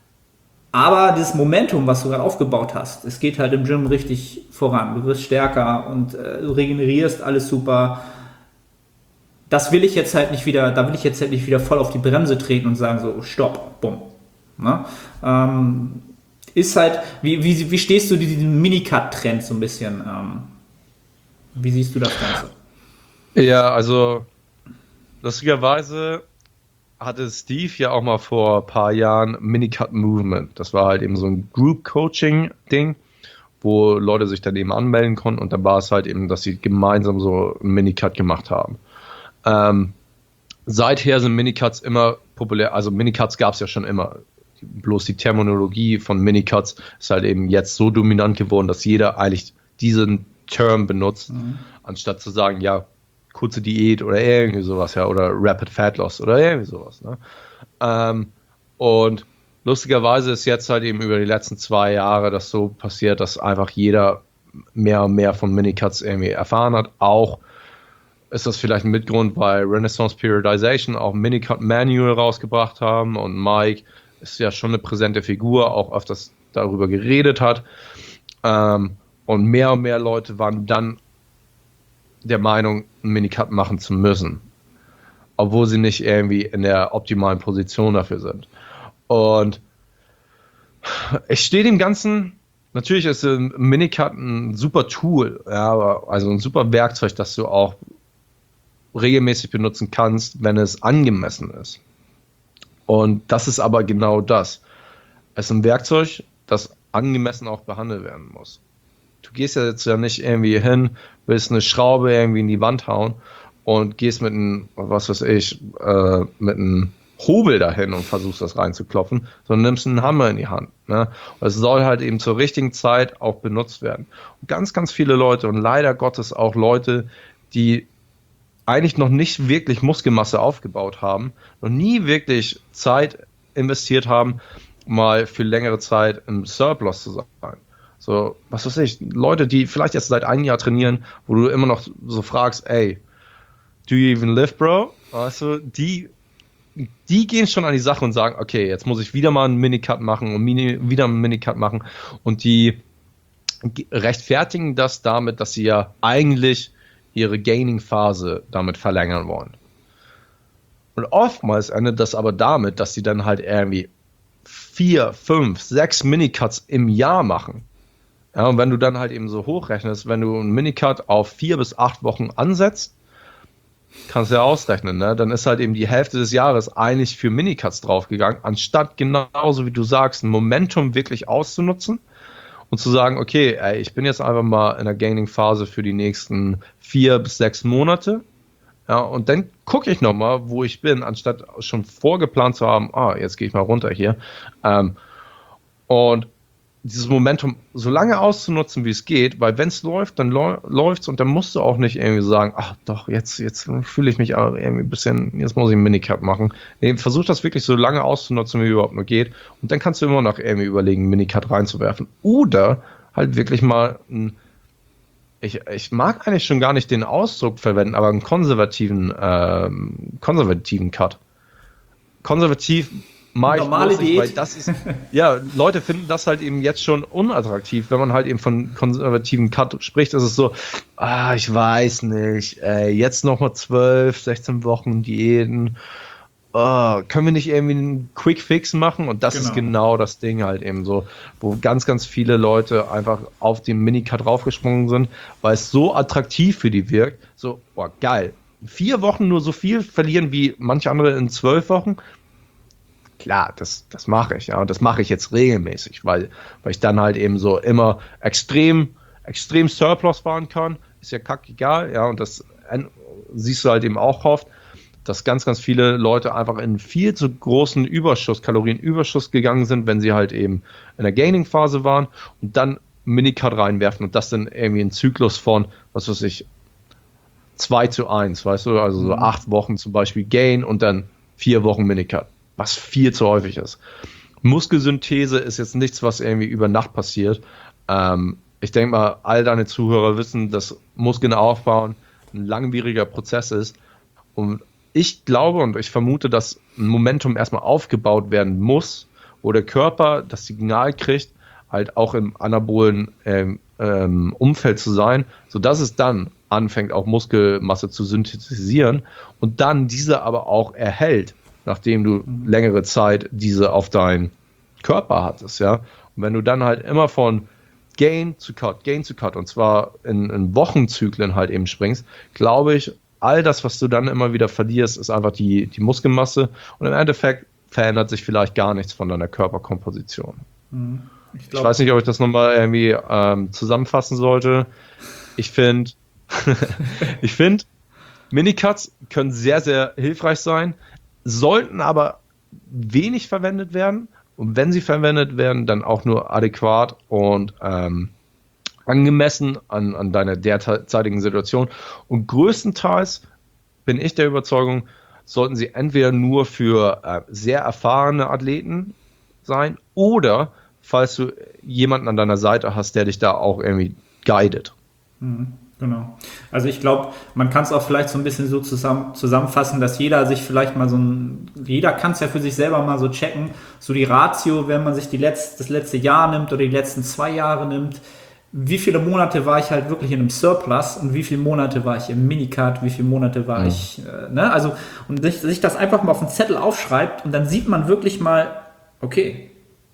[SPEAKER 3] Aber dieses Momentum, was du gerade aufgebaut hast, es geht halt im Gym richtig voran. Du wirst stärker und äh, du regenerierst, alles super. das will ich jetzt halt nicht wieder, da will ich jetzt halt nicht wieder voll auf die Bremse treten und sagen so, stopp, bumm. Ne? Ähm, ist halt, wie, wie, wie stehst du diesem Minicut-Trend so ein bisschen? Ähm, wie siehst du das Ganze?
[SPEAKER 2] Ja, also lustigerweise hatte Steve ja auch mal vor ein paar Jahren Minicut Movement. Das war halt eben so ein Group-Coaching-Ding, wo Leute sich dann eben anmelden konnten und dann war es halt eben, dass sie gemeinsam so einen Minicut gemacht haben. Ähm, seither sind Minicuts immer populär, also Minicuts gab es ja schon immer. Bloß die Terminologie von Minicuts ist halt eben jetzt so dominant geworden, dass jeder eigentlich diesen Term benutzt, mhm. anstatt zu sagen, ja, kurze Diät oder irgendwie sowas, ja, oder Rapid Fat Loss oder irgendwie sowas. Ne? Ähm, und lustigerweise ist jetzt halt eben über die letzten zwei Jahre das so passiert, dass einfach jeder mehr und mehr von Minicuts irgendwie erfahren hat. Auch ist das vielleicht ein Mitgrund, weil Renaissance Periodization auch ein Minicut Manual rausgebracht haben und Mike ist ja schon eine präsente Figur, auch öfters darüber geredet hat. Ähm, und mehr und mehr Leute waren dann der Meinung, einen Minicut machen zu müssen. Obwohl sie nicht irgendwie in der optimalen Position dafür sind. Und ich stehe dem Ganzen, natürlich ist ein Minicut ein super Tool, ja, aber also ein super Werkzeug, das du auch regelmäßig benutzen kannst, wenn es angemessen ist. Und das ist aber genau das. Es ist ein Werkzeug, das angemessen auch behandelt werden muss. Du gehst ja jetzt ja nicht irgendwie hin, willst eine Schraube irgendwie in die Wand hauen und gehst mit einem, was weiß ich, äh, mit einem Hobel dahin und versuchst das reinzuklopfen, sondern nimmst einen Hammer in die Hand. Ne? Und es soll halt eben zur richtigen Zeit auch benutzt werden. Und ganz, ganz viele Leute und leider Gottes auch Leute, die eigentlich noch nicht wirklich Muskelmasse aufgebaut haben, noch nie wirklich Zeit investiert haben, mal für längere Zeit im Surplus zu sein. So, was weiß ich, Leute, die vielleicht erst seit einem Jahr trainieren, wo du immer noch so fragst, ey, do you even live, bro? Weißt du, die, die gehen schon an die Sache und sagen, okay, jetzt muss ich wieder mal einen Minicut machen und Mini, wieder einen Minicut machen und die rechtfertigen das damit, dass sie ja eigentlich ihre Gaining-Phase damit verlängern wollen. Und oftmals endet das aber damit, dass sie dann halt irgendwie vier, fünf, sechs Minicuts im Jahr machen. Ja, und wenn du dann halt eben so hochrechnest, wenn du einen Minicut auf vier bis acht Wochen ansetzt, kannst du ja ausrechnen, ne? Dann ist halt eben die Hälfte des Jahres eigentlich für Minicuts draufgegangen, anstatt genauso wie du sagst, ein Momentum wirklich auszunutzen und zu sagen, okay, ey, ich bin jetzt einfach mal in der Gaining-Phase für die nächsten vier bis sechs Monate. Ja, und dann gucke ich nochmal, wo ich bin, anstatt schon vorgeplant zu haben, ah, jetzt gehe ich mal runter hier. Ähm, und dieses Momentum so lange auszunutzen, wie es geht, weil wenn es läuft, dann läuft es und dann musst du auch nicht irgendwie sagen, ach doch, jetzt, jetzt fühle ich mich aber irgendwie ein bisschen, jetzt muss ich einen Minicut machen. Nee, versuch das wirklich so lange auszunutzen, wie überhaupt nur geht und dann kannst du immer noch irgendwie überlegen, einen Minicut reinzuwerfen oder halt wirklich mal ein, ich, ich mag eigentlich schon gar nicht den Ausdruck verwenden, aber einen konservativen, ähm, konservativen Cut. Konservativ mag
[SPEAKER 3] normale
[SPEAKER 2] ich nicht,
[SPEAKER 3] Diät.
[SPEAKER 2] weil das ist, ja, Leute finden das halt eben jetzt schon unattraktiv, wenn man halt eben von konservativen Cut spricht, ist es so, ah, ich weiß nicht, ey, jetzt nochmal zwölf, sechzehn Wochen Diäten, oh, können wir nicht irgendwie einen Quick Fix machen? Und das genau. ist genau das Ding halt eben so, wo ganz, ganz viele Leute einfach auf den Minicut draufgesprungen sind, weil es so attraktiv für die wirkt, so, boah, geil, vier Wochen nur so viel verlieren wie manche andere in zwölf Wochen, klar, das, das mache ich, ja, und das mache ich jetzt regelmäßig, weil, weil ich dann halt eben so immer extrem, extrem Surplus fahren kann, ist ja kackegal, ja, und das siehst du halt eben auch oft, dass ganz, ganz viele Leute einfach in viel zu großen Überschuss, Kalorienüberschuss gegangen sind, wenn sie halt eben in der Gaining-Phase waren und dann Minicut reinwerfen und das dann irgendwie ein Zyklus von, was weiß ich, zwei zu eins, weißt du, also so acht Wochen zum Beispiel Gain und dann vier Wochen Minicut. Was viel zu häufig ist. Muskelsynthese ist jetzt nichts, was irgendwie über Nacht passiert. Ähm, ich denke mal, all deine Zuhörer wissen, dass Muskeln aufbauen ein langwieriger Prozess ist. Und ich glaube und ich vermute, dass ein Momentum erstmal aufgebaut werden muss, wo der Körper das Signal kriegt, halt auch im anabolen ähm, ähm, Umfeld zu sein, sodass es dann anfängt auch Muskelmasse zu synthetisieren und dann diese aber auch erhält, nachdem du längere Zeit diese auf deinen Körper hattest, ja. Und wenn du dann halt immer von Gain zu Cut, Gain zu Cut und zwar in, in Wochenzyklen halt eben springst, glaube ich, all das, was du dann immer wieder verlierst, ist einfach die, die Muskelmasse und im Endeffekt verändert sich vielleicht gar nichts von deiner Körperkomposition. Ich, glaub, ich weiß nicht, ob ich das nochmal irgendwie ähm, zusammenfassen sollte. Ich finde, ich finde, Minicuts können sehr, sehr hilfreich sein, sollten aber wenig verwendet werden. Und wenn sie verwendet werden, dann auch nur adäquat und ähm, angemessen an, an deiner derzeitigen Situation. Und größtenteils bin ich der Überzeugung, sollten sie entweder nur für äh, sehr erfahrene Athleten sein oder falls du jemanden an deiner Seite hast, der dich da auch irgendwie guidet.
[SPEAKER 3] Mhm. Genau. Also ich glaube, man kann es auch vielleicht so ein bisschen so zusammen, zusammenfassen, dass jeder sich vielleicht mal so ein, jeder kann es ja für sich selber mal so checken, so die Ratio, wenn man sich die letzt, das letzte Jahr nimmt oder die letzten zwei Jahre nimmt, wie viele Monate war ich halt wirklich in einem Surplus und wie viele Monate war ich im Minicut, wie viele Monate war mhm. ich, äh, ne, also und sich, sich das einfach mal auf einen Zettel aufschreibt und dann sieht man wirklich mal, okay,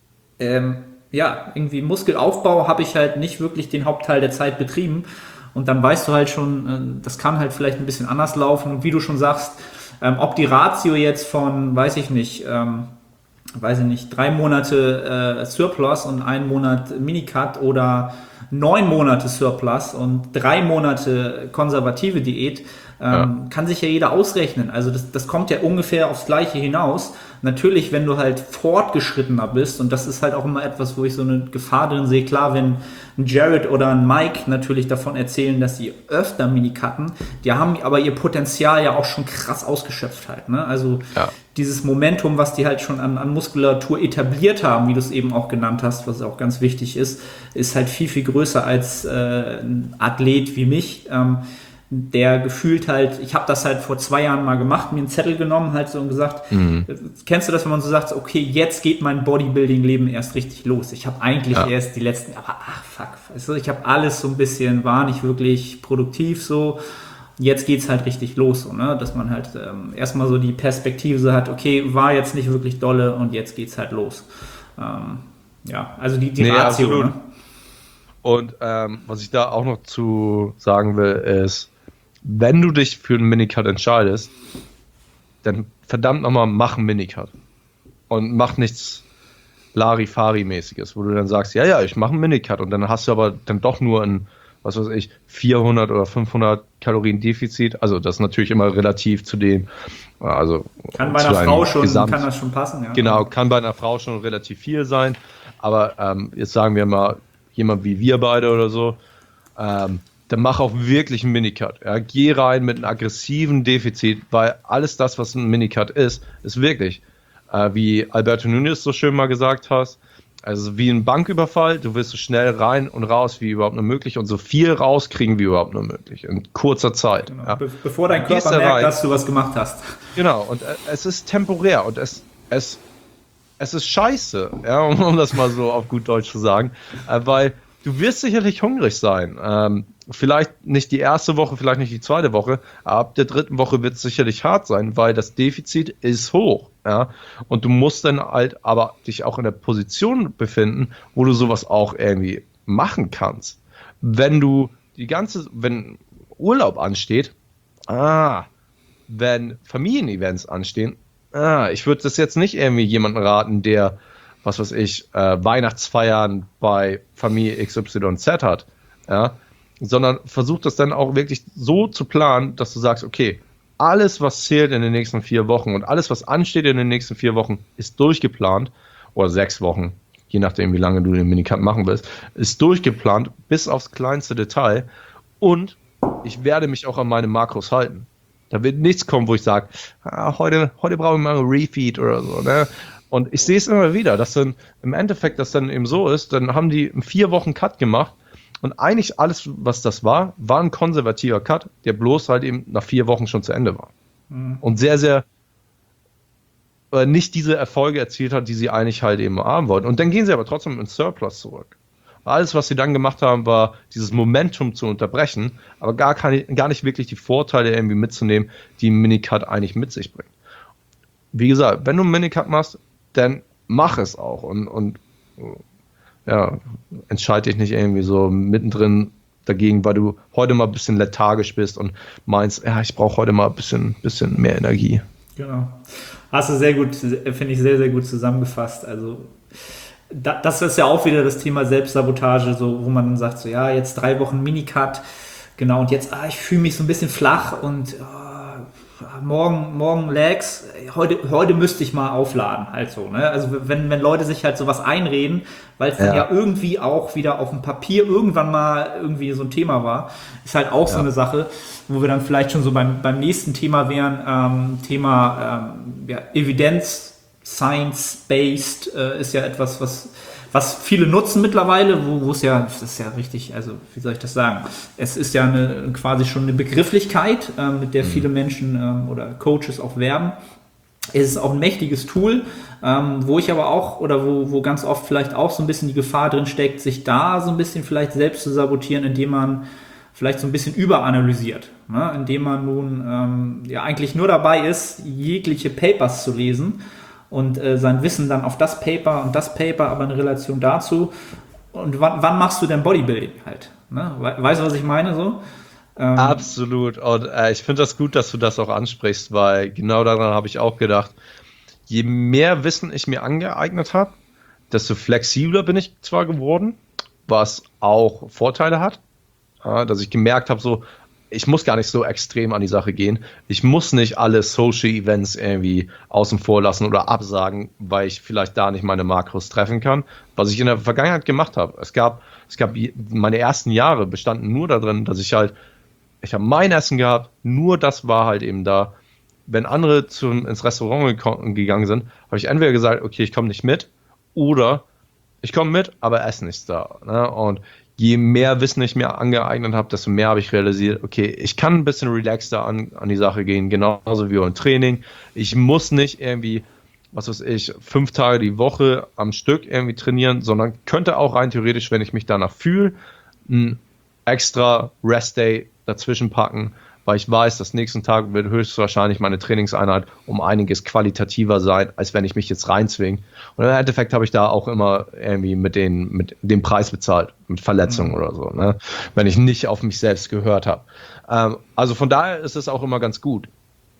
[SPEAKER 3] ähm, ja, irgendwie Muskelaufbau habe ich halt nicht wirklich den Hauptteil der Zeit betrieben. Und dann weißt du halt schon, das kann halt vielleicht ein bisschen anders laufen. Und wie du schon sagst, ähm, ob die Ratio jetzt von, weiß ich nicht, ähm, weiß ich nicht, drei Monate äh, Surplus und ein Monat Minicut oder neun Monate Surplus und drei Monate konservative Diät, ähm, ja. kann sich ja jeder ausrechnen. Also das, das kommt ja ungefähr aufs Gleiche hinaus. Natürlich, wenn du halt fortgeschrittener bist, und das ist halt auch immer etwas, wo ich so eine Gefahr drin sehe, klar, wenn ein Jared oder ein Mike natürlich davon erzählen, dass sie öfter Minicutten, die haben aber ihr Potenzial ja auch schon krass ausgeschöpft halt, ne? Also ja. dieses Momentum, was die halt schon an, an Muskulatur etabliert haben, wie du es eben auch genannt hast, was auch ganz wichtig ist, ist halt viel, viel größer als äh, ein Athlet wie mich, ähm, der gefühlt halt, ich habe das halt vor zwei Jahren mal gemacht, mir einen Zettel genommen halt so und gesagt, mhm. kennst du das, wenn man so sagt, okay, jetzt geht mein Bodybuilding-Leben erst richtig los. Ich habe eigentlich ja. erst die letzten, aber ach fuck, weißt du, ich habe alles so ein bisschen, war nicht wirklich produktiv so. Jetzt geht's halt richtig los, so, ne? Dass man halt ähm, erstmal so die Perspektive so hat, okay, war jetzt nicht wirklich dolle und jetzt geht's halt los. Ähm, ja, also die, die nee, Ratio. Ne?
[SPEAKER 2] Und ähm, was ich da auch noch zu sagen will, ist, wenn du dich für einen Minicut entscheidest, dann verdammt nochmal mach einen Minicut. Und mach nichts Larifari-mäßiges, wo du dann sagst, ja, ja, ich mache einen Minicut und dann hast du aber dann doch nur ein, was weiß ich, vierhundert oder fünfhundert Kalorien Defizit. Also das ist natürlich immer relativ zu dem, also
[SPEAKER 3] kann bei einer Frau schon, Gesamt, kann das schon passen, ja.
[SPEAKER 2] Genau, kann bei einer Frau schon relativ viel sein, aber ähm, jetzt sagen wir mal, jemand wie wir beide oder so, ähm, dann mach auch wirklich einen Minicut. Ja? Geh rein mit einem aggressiven Defizit, weil alles das, was ein Minicut ist, ist wirklich, äh, wie Alberto Núñez so schön mal gesagt hat, also wie ein Banküberfall, du willst so schnell rein und raus wie überhaupt nur möglich und so viel rauskriegen wie überhaupt nur möglich in kurzer Zeit.
[SPEAKER 3] Genau.
[SPEAKER 2] Ja?
[SPEAKER 3] Be- bevor dein Körper merkt, rein, dass du was gemacht hast.
[SPEAKER 2] Genau, und äh, es ist temporär und es, es, es ist scheiße, ja, um, um das mal so auf gut Deutsch zu sagen, äh, weil du wirst sicherlich hungrig sein. Ähm, vielleicht nicht die erste Woche, vielleicht nicht die zweite Woche, aber ab der dritten Woche wird es sicherlich hart sein, weil das Defizit ist hoch. Ja? Und du musst dann halt aber dich auch in der Position befinden, wo du sowas auch irgendwie machen kannst. Wenn du die ganze, wenn Urlaub ansteht, ah, wenn Familienevents anstehen, ah, ich würde das jetzt nicht irgendwie jemanden raten, der was weiß ich, äh, Weihnachtsfeiern bei Familie X Y Z hat, ja, sondern versuch das dann auch wirklich so zu planen, dass du sagst, okay, alles, was zählt in den nächsten vier Wochen und alles, was ansteht in den nächsten vier Wochen, ist durchgeplant, oder sechs Wochen, je nachdem, wie lange du den Minicut machen willst, ist durchgeplant bis aufs kleinste Detail und ich werde mich auch an meine Makros halten. Da wird nichts kommen, wo ich sage, ah, heute, heute brauche ich mal einen Refeed oder so, ne? Und ich sehe es immer wieder, dass dann im Endeffekt das dann eben so ist, dann haben die einen vier Wochen Cut gemacht und eigentlich alles, was das war, war ein konservativer Cut, der bloß halt eben nach vier Wochen schon zu Ende war. Mhm. Und sehr, sehr äh, nicht diese Erfolge erzielt hat, die sie eigentlich halt eben haben wollten. Und dann gehen sie aber trotzdem ins Surplus zurück. Alles, was sie dann gemacht haben, war dieses Momentum zu unterbrechen, aber gar, keine, gar nicht wirklich die Vorteile irgendwie mitzunehmen, die ein Minicut eigentlich mit sich bringt. Wie gesagt, wenn du einen Minicut machst, dann mach es auch und, und ja, entscheide dich nicht irgendwie so mittendrin dagegen, weil du heute mal ein bisschen lethargisch bist und meinst, ja, ich brauche heute mal ein bisschen, bisschen mehr Energie.
[SPEAKER 3] Genau. Hast du sehr gut, finde ich, sehr, sehr gut zusammengefasst. Also da, das ist ja auch wieder das Thema Selbstsabotage, so, wo man dann sagt, so ja, jetzt drei Wochen Minicut, genau, und jetzt, ah, ich fühle mich so ein bisschen flach und ah, morgen, morgen Legs, heute, heute müsste ich mal aufladen, halt so, ne? Also wenn, wenn Leute sich halt sowas einreden, weil es dann ja. ja irgendwie auch wieder auf dem Papier irgendwann mal irgendwie so ein Thema war, ist halt auch ja. so eine Sache, wo wir dann vielleicht schon so beim, beim nächsten Thema wären, ähm, Thema ähm, ja, Evidenz, Science-based äh, ist ja etwas, was, was viele nutzen mittlerweile, wo, wo es ja, das ist ja richtig, also wie soll ich das sagen, es ist ja eine, quasi schon eine Begrifflichkeit, äh, mit der mhm. viele Menschen ähm, oder Coaches auch werben. Es ist auch ein mächtiges Tool, ähm, wo ich aber auch, oder wo, wo ganz oft vielleicht auch so ein bisschen die Gefahr drin steckt, sich da so ein bisschen vielleicht selbst zu sabotieren, indem man vielleicht so ein bisschen überanalysiert, ne? Indem man nun ähm, ja eigentlich nur dabei ist, jegliche Papers zu lesen und äh, sein Wissen dann auf das Paper und das Paper, aber in Relation dazu. Und wann, wann machst du denn Bodybuilding halt? Ne? Weißt du, was ich meine so?
[SPEAKER 2] Ähm, Absolut. Und äh, ich finde das gut, dass du das auch ansprichst, weil genau daran habe ich auch gedacht, je mehr Wissen ich mir angeeignet habe, desto flexibler bin ich zwar geworden, was auch Vorteile hat, äh, dass ich gemerkt habe, so, ich muss gar nicht so extrem an die Sache gehen. Ich muss nicht alle Social Events irgendwie außen vor lassen oder absagen, weil ich vielleicht da nicht meine Makros treffen kann, was ich in der Vergangenheit gemacht habe. Es gab, es gab meine ersten Jahre bestanden nur darin, dass ich halt, ich habe mein Essen gehabt, nur das war halt eben da. Wenn andere zum, ins Restaurant gegangen sind, habe ich entweder gesagt, okay, ich komme nicht mit, oder ich komme mit, aber Essen ist da. Ne? Und je mehr Wissen ich mir angeeignet habe, desto mehr habe ich realisiert, okay, ich kann ein bisschen relaxter an, an die Sache gehen, genauso wie im Training. Ich muss nicht irgendwie, was weiß ich, fünf Tage die Woche am Stück irgendwie trainieren, sondern könnte auch rein theoretisch, wenn ich mich danach fühle, ein extra Rest-Day dazwischen packen, weil ich weiß, dass nächsten Tag wird höchstwahrscheinlich meine Trainingseinheit um einiges qualitativer sein, als wenn ich mich jetzt reinzwinge. Und im Endeffekt habe ich da auch immer irgendwie mit, den, mit dem Preis bezahlt, mit Verletzungen mhm. oder so, ne? Wenn ich nicht auf mich selbst gehört habe. Ähm, also von daher ist es auch immer ganz gut.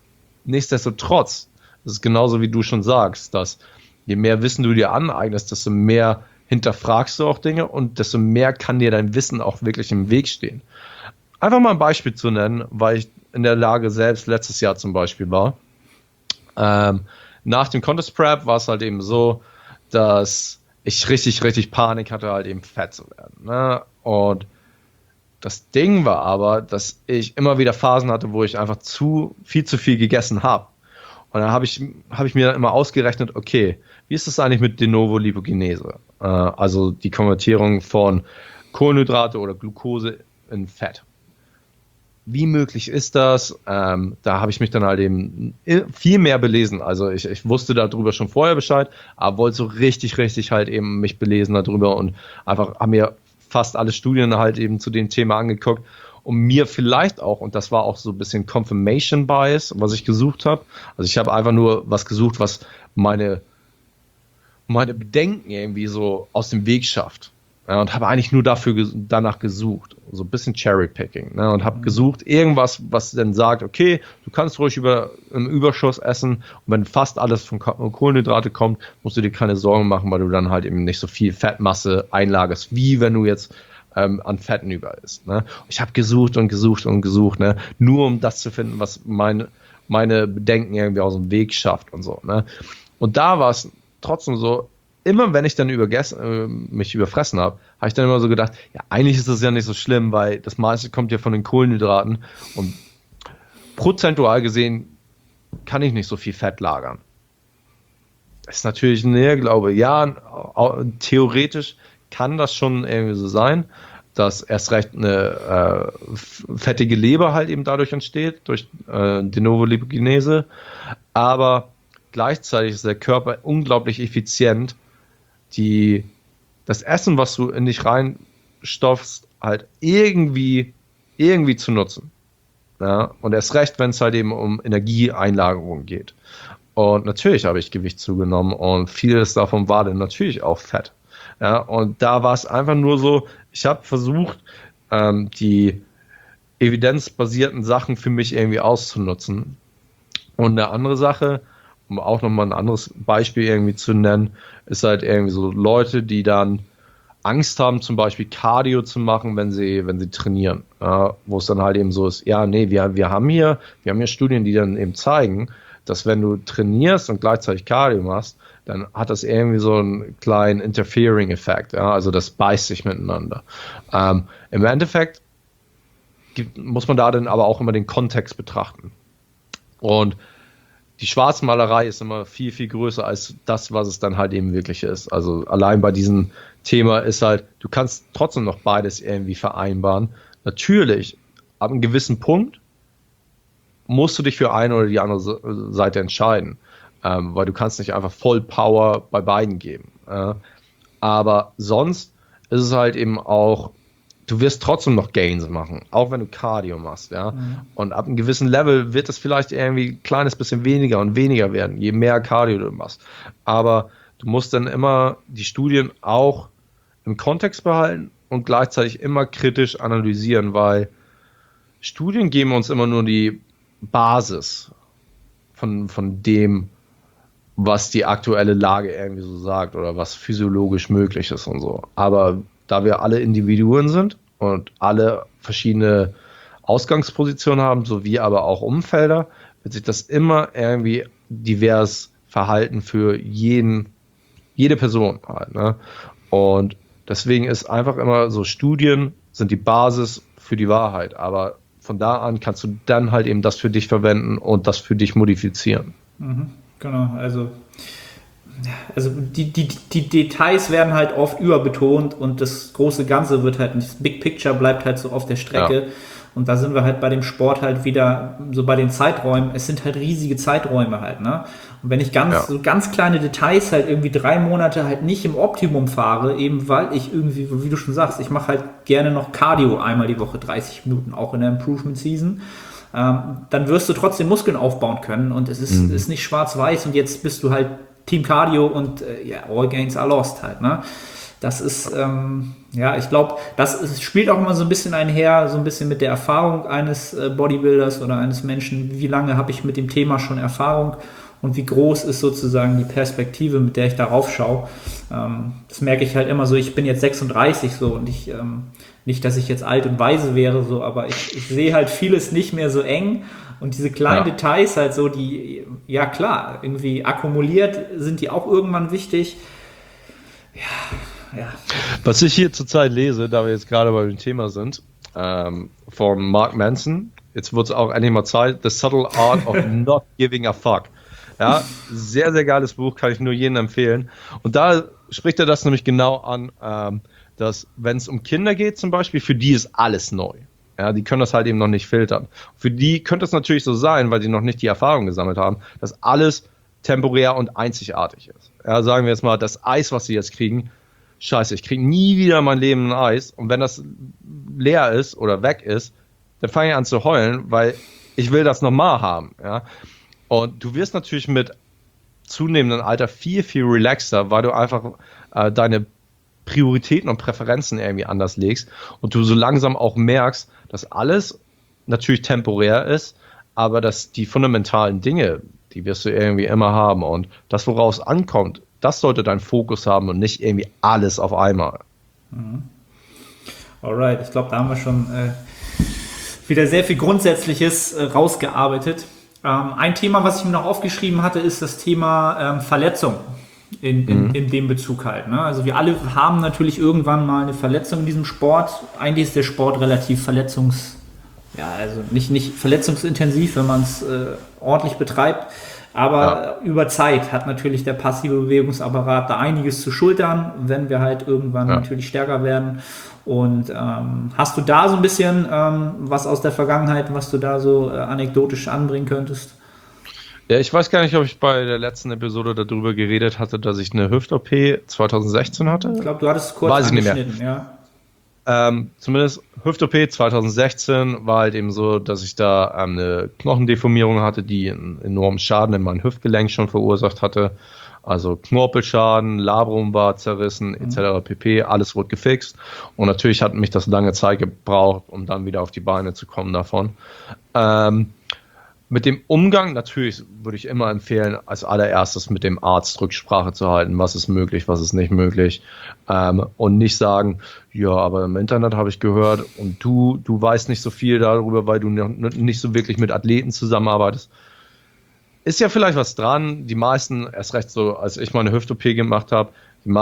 [SPEAKER 2] Nichtsdestotrotz ist es genauso, wie du schon sagst, dass je mehr Wissen du dir aneignest, desto mehr hinterfragst du auch Dinge und desto mehr kann dir dein Wissen auch wirklich im Weg stehen. Einfach mal ein Beispiel zu nennen, weil ich in der Lage selbst letztes Jahr zum Beispiel war. Ähm, nach dem Contest Prep war es halt eben so, dass ich richtig, richtig Panik hatte, halt eben fett zu werden. Ne? Und das Ding war aber, dass ich immer wieder Phasen hatte, wo ich einfach zu viel zu viel gegessen habe. Und dann habe ich, hab ich mir dann immer ausgerechnet, okay, wie ist das eigentlich mit De Novo Lipogenese? Äh, also die Konvertierung von Kohlenhydrate oder Glucose in Fett. Wie möglich ist das? Ähm, da habe ich mich dann halt eben viel mehr belesen. Also ich, ich wusste darüber schon vorher Bescheid, aber wollte so richtig, richtig halt eben mich belesen darüber und einfach habe mir fast alle Studien halt eben zu dem Thema angeguckt, um mir vielleicht auch, und das war auch so ein bisschen Confirmation Bias, was ich gesucht habe. Also ich habe einfach nur was gesucht, was meine, meine Bedenken irgendwie so aus dem Weg schafft. Ja, und habe eigentlich nur dafür ges- danach gesucht, so ein bisschen Cherry-Picking, ne, und habe mhm. gesucht, irgendwas, was dann sagt, okay, du kannst ruhig über im Überschuss essen und wenn fast alles von Kohlenhydrate kommt, musst du dir keine Sorgen machen, weil du dann halt eben nicht so viel Fettmasse einlagerst, wie wenn du jetzt ähm, an Fetten über isst. Ne. Ich habe gesucht und gesucht und gesucht, ne, nur um das zu finden, was meine, meine Bedenken irgendwie aus dem Weg schafft und so. Ne. Und da war es trotzdem so, immer wenn ich dann übergessen, äh, mich überfressen habe, habe ich dann immer so gedacht, ja, eigentlich ist das ja nicht so schlimm, weil das meiste kommt ja von den Kohlenhydraten und prozentual gesehen kann ich nicht so viel Fett lagern. Das ist natürlich ein Irrglaube. Ja, theoretisch kann das schon irgendwie so sein, dass erst recht eine äh, fettige Leber halt eben dadurch entsteht, durch äh, De Novo Lipogenese, aber gleichzeitig ist der Körper unglaublich effizient, die das Essen, was du in dich reinstopfst, halt irgendwie, irgendwie zu nutzen. Ja? Und erst recht, wenn es halt eben um Energieeinlagerung geht. Und natürlich habe ich Gewicht zugenommen und vieles davon war dann natürlich auch Fett. Ja? Und da war es einfach nur so, ich habe versucht, ähm, die evidenzbasierten Sachen für mich irgendwie auszunutzen. Und eine andere Sache, um auch nochmal ein anderes Beispiel irgendwie zu nennen, ist halt irgendwie so Leute, die dann Angst haben, zum Beispiel Cardio zu machen, wenn sie, wenn sie trainieren. Ja, wo es dann halt eben so ist, ja, nee, wir, wir haben hier, wir haben hier Studien, die dann eben zeigen, dass wenn du trainierst und gleichzeitig Cardio machst, dann hat das irgendwie so einen kleinen Interfering-Effekt. Ja, also das beißt sich miteinander. Ähm, im Endeffekt gibt, muss man da dann aber auch immer den Kontext betrachten. Und die Schwarzmalerei ist immer viel, viel größer als das, was es dann halt eben wirklich ist. Also allein bei diesem Thema ist halt, du kannst trotzdem noch beides irgendwie vereinbaren. Natürlich, ab einem gewissen Punkt musst du dich für eine oder die andere Seite entscheiden, ähm, weil du kannst nicht einfach voll Power bei beiden geben. Äh, aber sonst ist es halt eben auch, du wirst trotzdem noch Gains machen, auch wenn du Cardio machst, ja. Mhm. Und ab einem gewissen Level wird es vielleicht irgendwie ein kleines bisschen weniger und weniger werden, je mehr Cardio du machst. Aber du musst dann immer die Studien auch im Kontext behalten und gleichzeitig immer kritisch analysieren, weil Studien geben uns immer nur die Basis von, von dem, was die aktuelle Lage irgendwie so sagt oder was physiologisch möglich ist und so. Aber da wir alle Individuen sind und alle verschiedene Ausgangspositionen haben, sowie aber auch Umfelder, wird sich das immer irgendwie divers verhalten für jeden, jede Person halt, ne? Und deswegen ist einfach immer so, Studien sind die Basis für die Wahrheit, aber von da an kannst du dann halt eben das für dich verwenden und das für dich modifizieren.
[SPEAKER 3] Mhm, genau, also Also die, die, die Details werden halt oft überbetont und das große Ganze wird halt, das Big Picture bleibt halt so auf der Strecke. Ja. Und da sind wir halt bei dem Sport halt wieder so bei den Zeiträumen. Es sind halt riesige Zeiträume halt, ne? Und wenn ich ganz, ja. so ganz kleine Details halt irgendwie drei Monate halt nicht im Optimum fahre, eben weil ich irgendwie, wie du schon sagst, ich mache halt gerne noch Cardio einmal die Woche dreißig Minuten, auch in der Improvement Season. Ähm, dann wirst du trotzdem Muskeln aufbauen können und es ist, mhm. ist nicht schwarz-weiß und jetzt bist du halt Team Cardio und äh, ja, all gains are lost halt, ne? Das ist, ähm, ja, ich glaube, das ist, spielt auch immer so ein bisschen einher, so ein bisschen mit der Erfahrung eines äh, Bodybuilders oder eines Menschen. Wie lange habe ich mit dem Thema schon Erfahrung und wie groß ist sozusagen die Perspektive, mit der ich darauf schaue. Ähm, das merke ich halt immer so, ich bin jetzt sechsunddreißig so und ich, ähm, nicht, dass ich jetzt alt und weise wäre, so, aber ich, ich sehe halt vieles nicht mehr so eng. Und diese kleinen ja. Details halt so, die, ja klar, irgendwie akkumuliert sind die auch irgendwann wichtig. Ja, ja.
[SPEAKER 2] Was ich hier zurzeit lese, da wir jetzt gerade bei dem Thema sind, ähm, von Mark Manson, jetzt wird es auch endlich mal Zeit, The Subtle Art of Not Giving a Fuck. Ja, sehr, sehr geiles Buch, kann ich nur jedem empfehlen. Und da spricht er das nämlich genau an, ähm, dass wenn es um Kinder geht zum Beispiel, für die ist alles neu. Ja, die können das halt eben noch nicht filtern. Für die könnte es natürlich so sein, weil sie noch nicht die Erfahrung gesammelt haben, dass alles temporär und einzigartig ist. Ja, sagen wir jetzt mal, das Eis, was sie jetzt kriegen, scheiße, ich kriege nie wieder in meinem Leben ein Eis. Und wenn das leer ist oder weg ist, dann fange ich an zu heulen, weil ich will das nochmal haben. Ja? Und du wirst natürlich mit zunehmendem Alter viel, viel relaxter, weil du einfach äh, deine Prioritäten und Präferenzen irgendwie anders legst und du so langsam auch merkst, dass alles natürlich temporär ist, aber dass die fundamentalen Dinge, die wirst du irgendwie immer haben und das, woraus ankommt, das sollte dein Fokus haben und nicht irgendwie alles auf einmal.
[SPEAKER 3] Mhm. Alright, ich glaube, da haben wir schon äh, wieder sehr viel Grundsätzliches äh, rausgearbeitet. Ähm, ein Thema, was ich mir noch aufgeschrieben hatte, ist das Thema ähm, Verletzung. In, in, mhm. in dem Bezug halt. Ne? Also wir alle haben natürlich irgendwann mal eine Verletzung in diesem Sport. Eigentlich ist der Sport relativ verletzungs... Ja, also nicht, nicht verletzungsintensiv, wenn man es äh, ordentlich betreibt. Aber ja. über Zeit hat natürlich der passive Bewegungsapparat da einiges zu schultern, wenn wir halt irgendwann ja. natürlich stärker werden. Und ähm, hast du da so ein bisschen ähm, was aus der Vergangenheit, was du da so äh, anekdotisch anbringen könntest?
[SPEAKER 2] Ja, ich weiß gar nicht, ob ich bei der letzten Episode darüber geredet hatte, dass ich eine Hüft-O P zwanzig sechzehn hatte.
[SPEAKER 3] Ich glaube, du hattest es kurz
[SPEAKER 2] Weiß ich nicht mehr.
[SPEAKER 3] angeschnitten, ja.
[SPEAKER 2] Ähm, zumindest Hüft-O P zwanzig sechzehn war halt eben so, dass ich da ähm, eine Knochendeformierung hatte, die einen enormen Schaden in mein Hüftgelenk schon verursacht hatte. Also Knorpelschaden, Labrum war zerrissen, et cetera pp. Alles wurde gefixt. Und natürlich hat mich das lange Zeit gebraucht, um dann wieder auf die Beine zu kommen davon. Ähm, Mit dem Umgang, natürlich würde ich immer empfehlen, als allererstes mit dem Arzt Rücksprache zu halten, was ist möglich, was ist nicht möglich, ähm, und nicht sagen, ja, aber im Internet habe ich gehört und du, du weißt nicht so viel darüber, weil du nicht so wirklich mit Athleten zusammenarbeitest. Ist ja vielleicht was dran, die meisten, erst recht so, als ich meine Hüft-O P gemacht habe,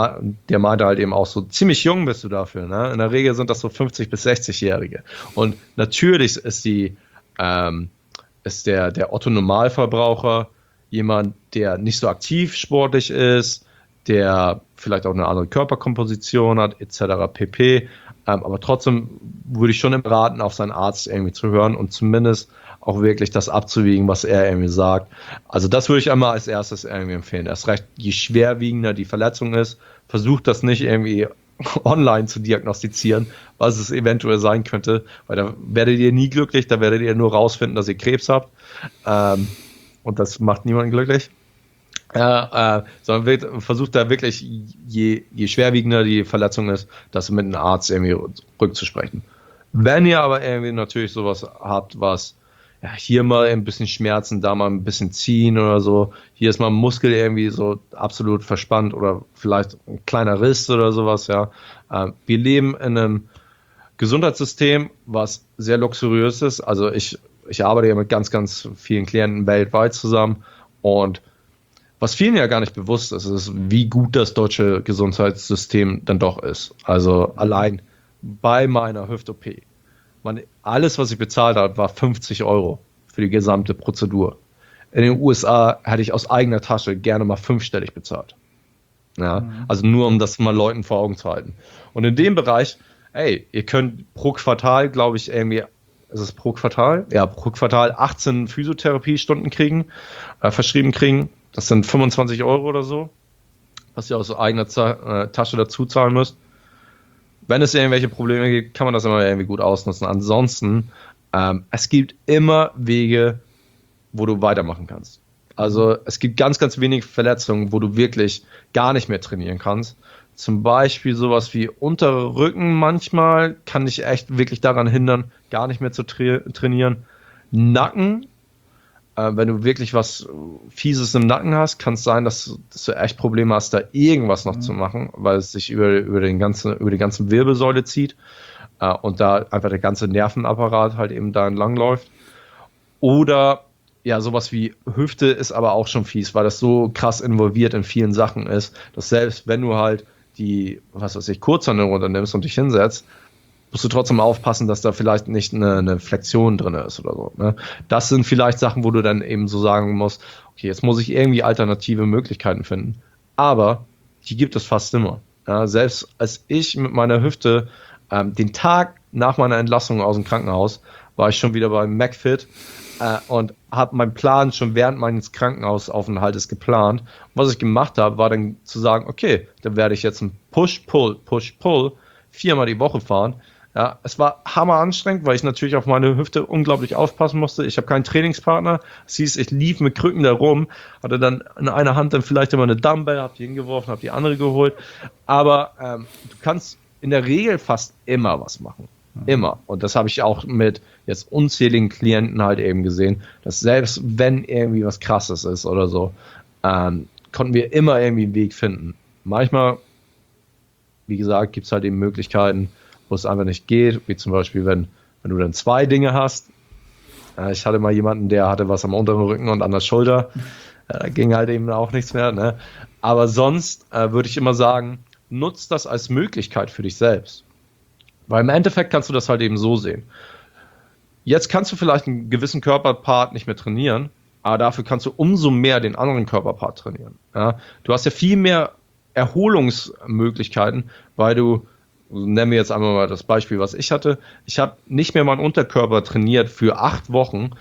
[SPEAKER 2] der meinte halt eben auch so, ziemlich jung bist du dafür, ne? In der Regel sind das so fünfzig- bis sechzig-Jährige. Und natürlich ist die, ähm, ist der, der Otto-Normalverbraucher jemand, der nicht so aktiv sportlich ist, der vielleicht auch eine andere Körperkomposition hat, et cetera pp. Ähm, aber trotzdem würde ich schon im raten, auf seinen Arzt irgendwie zu hören und zumindest auch wirklich das abzuwiegen, was er irgendwie sagt. Also das würde ich einmal als erstes irgendwie empfehlen. Erst recht, je schwerwiegender die Verletzung ist, versucht das nicht irgendwie online zu diagnostizieren, was es eventuell sein könnte, weil da werdet ihr nie glücklich, da werdet ihr nur rausfinden, dass ihr Krebs habt, ähm, und das macht niemanden glücklich, äh, äh, sondern wird, versucht da wirklich, je, je schwerwiegender die Verletzung ist, das mit einem Arzt irgendwie rückzusprechen. Wenn ihr aber irgendwie natürlich sowas habt, was ja, hier mal ein bisschen Schmerzen, da mal ein bisschen ziehen oder so. Hier ist mal ein Muskel irgendwie so absolut verspannt oder vielleicht ein kleiner Riss oder sowas, ja. Wir leben in einem Gesundheitssystem, was sehr luxuriös ist. Also ich, ich arbeite ja mit ganz, ganz vielen Klienten weltweit zusammen und was vielen ja gar nicht bewusst ist, ist, wie gut das deutsche Gesundheitssystem dann doch ist. Also allein bei meiner Hüft-O P. Man, alles, was ich bezahlt habe, war fünfzig Euro für die gesamte Prozedur. In den U S A hätte ich aus eigener Tasche gerne mal fünfstellig bezahlt. Ja, mhm. Also nur, um das mal Leuten vor Augen zu halten. Und in dem Bereich, ey, ihr könnt pro Quartal, glaube ich, irgendwie, ist es pro Quartal? Ja, pro Quartal achtzehn Physiotherapiestunden kriegen, äh, verschrieben kriegen. Das sind fünfundzwanzig Euro oder so, was ihr aus eigener Z- äh, Tasche dazu zahlen müsst. Wenn es irgendwelche Probleme gibt, kann man das immer irgendwie gut ausnutzen. Ansonsten, ähm, es gibt immer Wege, wo du weitermachen kannst. Also es gibt ganz, ganz wenig Verletzungen, wo du wirklich gar nicht mehr trainieren kannst. Zum Beispiel sowas wie untere Rücken manchmal kann dich echt wirklich daran hindern, gar nicht mehr zu tra- trainieren. Nacken, äh, wenn du wirklich was Fieses im Nacken hast, kann es sein, dass, dass du echt Probleme hast, da irgendwas noch mhm. zu machen, weil es sich über, über, den ganzen, über die ganze Wirbelsäule zieht äh, und da einfach der ganze Nervenapparat halt eben da entlang läuft. Oder ja, sowas wie Hüfte ist aber auch schon fies, weil das so krass involviert in vielen Sachen ist, dass selbst wenn du halt die, was weiß ich, Kurzhantel runternimmst und dich hinsetzt, musst du trotzdem aufpassen, dass da vielleicht nicht eine, eine Flexion drin ist oder so. Ne? Das sind vielleicht Sachen, wo du dann eben so sagen musst, okay, jetzt muss ich irgendwie alternative Möglichkeiten finden. Aber die gibt es fast immer. Ja, selbst als ich mit meiner Hüfte ähm, den Tag nach meiner Entlassung aus dem Krankenhaus war ich schon wieder beim McFit äh, und habe meinen Plan schon während meines Krankenhausaufenthaltes geplant. Und was ich gemacht habe, war dann zu sagen, okay, dann werde ich jetzt ein Push-Pull, Push-Pull viermal die Woche fahren. Ja, es war hammer anstrengend, weil ich natürlich auf meine Hüfte unglaublich aufpassen musste. Ich habe keinen Trainingspartner. Es hieß, ich lief mit Krücken da rum, hatte dann in einer Hand dann vielleicht immer eine Dumbbell, habe die hingeworfen, habe die andere geholt. Aber ähm, du kannst in der Regel fast immer was machen. Immer. Und das habe ich auch mit jetzt unzähligen Klienten halt eben gesehen, dass selbst wenn irgendwie was Krasses ist oder so, ähm, konnten wir immer irgendwie einen Weg finden. Manchmal, wie gesagt, gibt es halt eben Möglichkeiten, wo es einfach nicht geht, wie zum Beispiel, wenn, wenn du dann zwei Dinge hast. Äh, ich hatte mal jemanden, der hatte was am unteren Rücken und an der Schulter. Äh, da ging halt eben auch nichts mehr. Ne? Aber sonst äh, würde ich immer sagen, nutz das als Möglichkeit für dich selbst. Weil im Endeffekt kannst du das halt eben so sehen. Jetzt kannst du vielleicht einen gewissen Körperpart nicht mehr trainieren, aber dafür kannst du umso mehr den anderen Körperpart trainieren. Ja? Du hast ja viel mehr Erholungsmöglichkeiten, weil du, nennen wir jetzt einmal mal das Beispiel, was ich hatte, ich habe nicht mehr meinen Unterkörper trainiert für acht Wochen,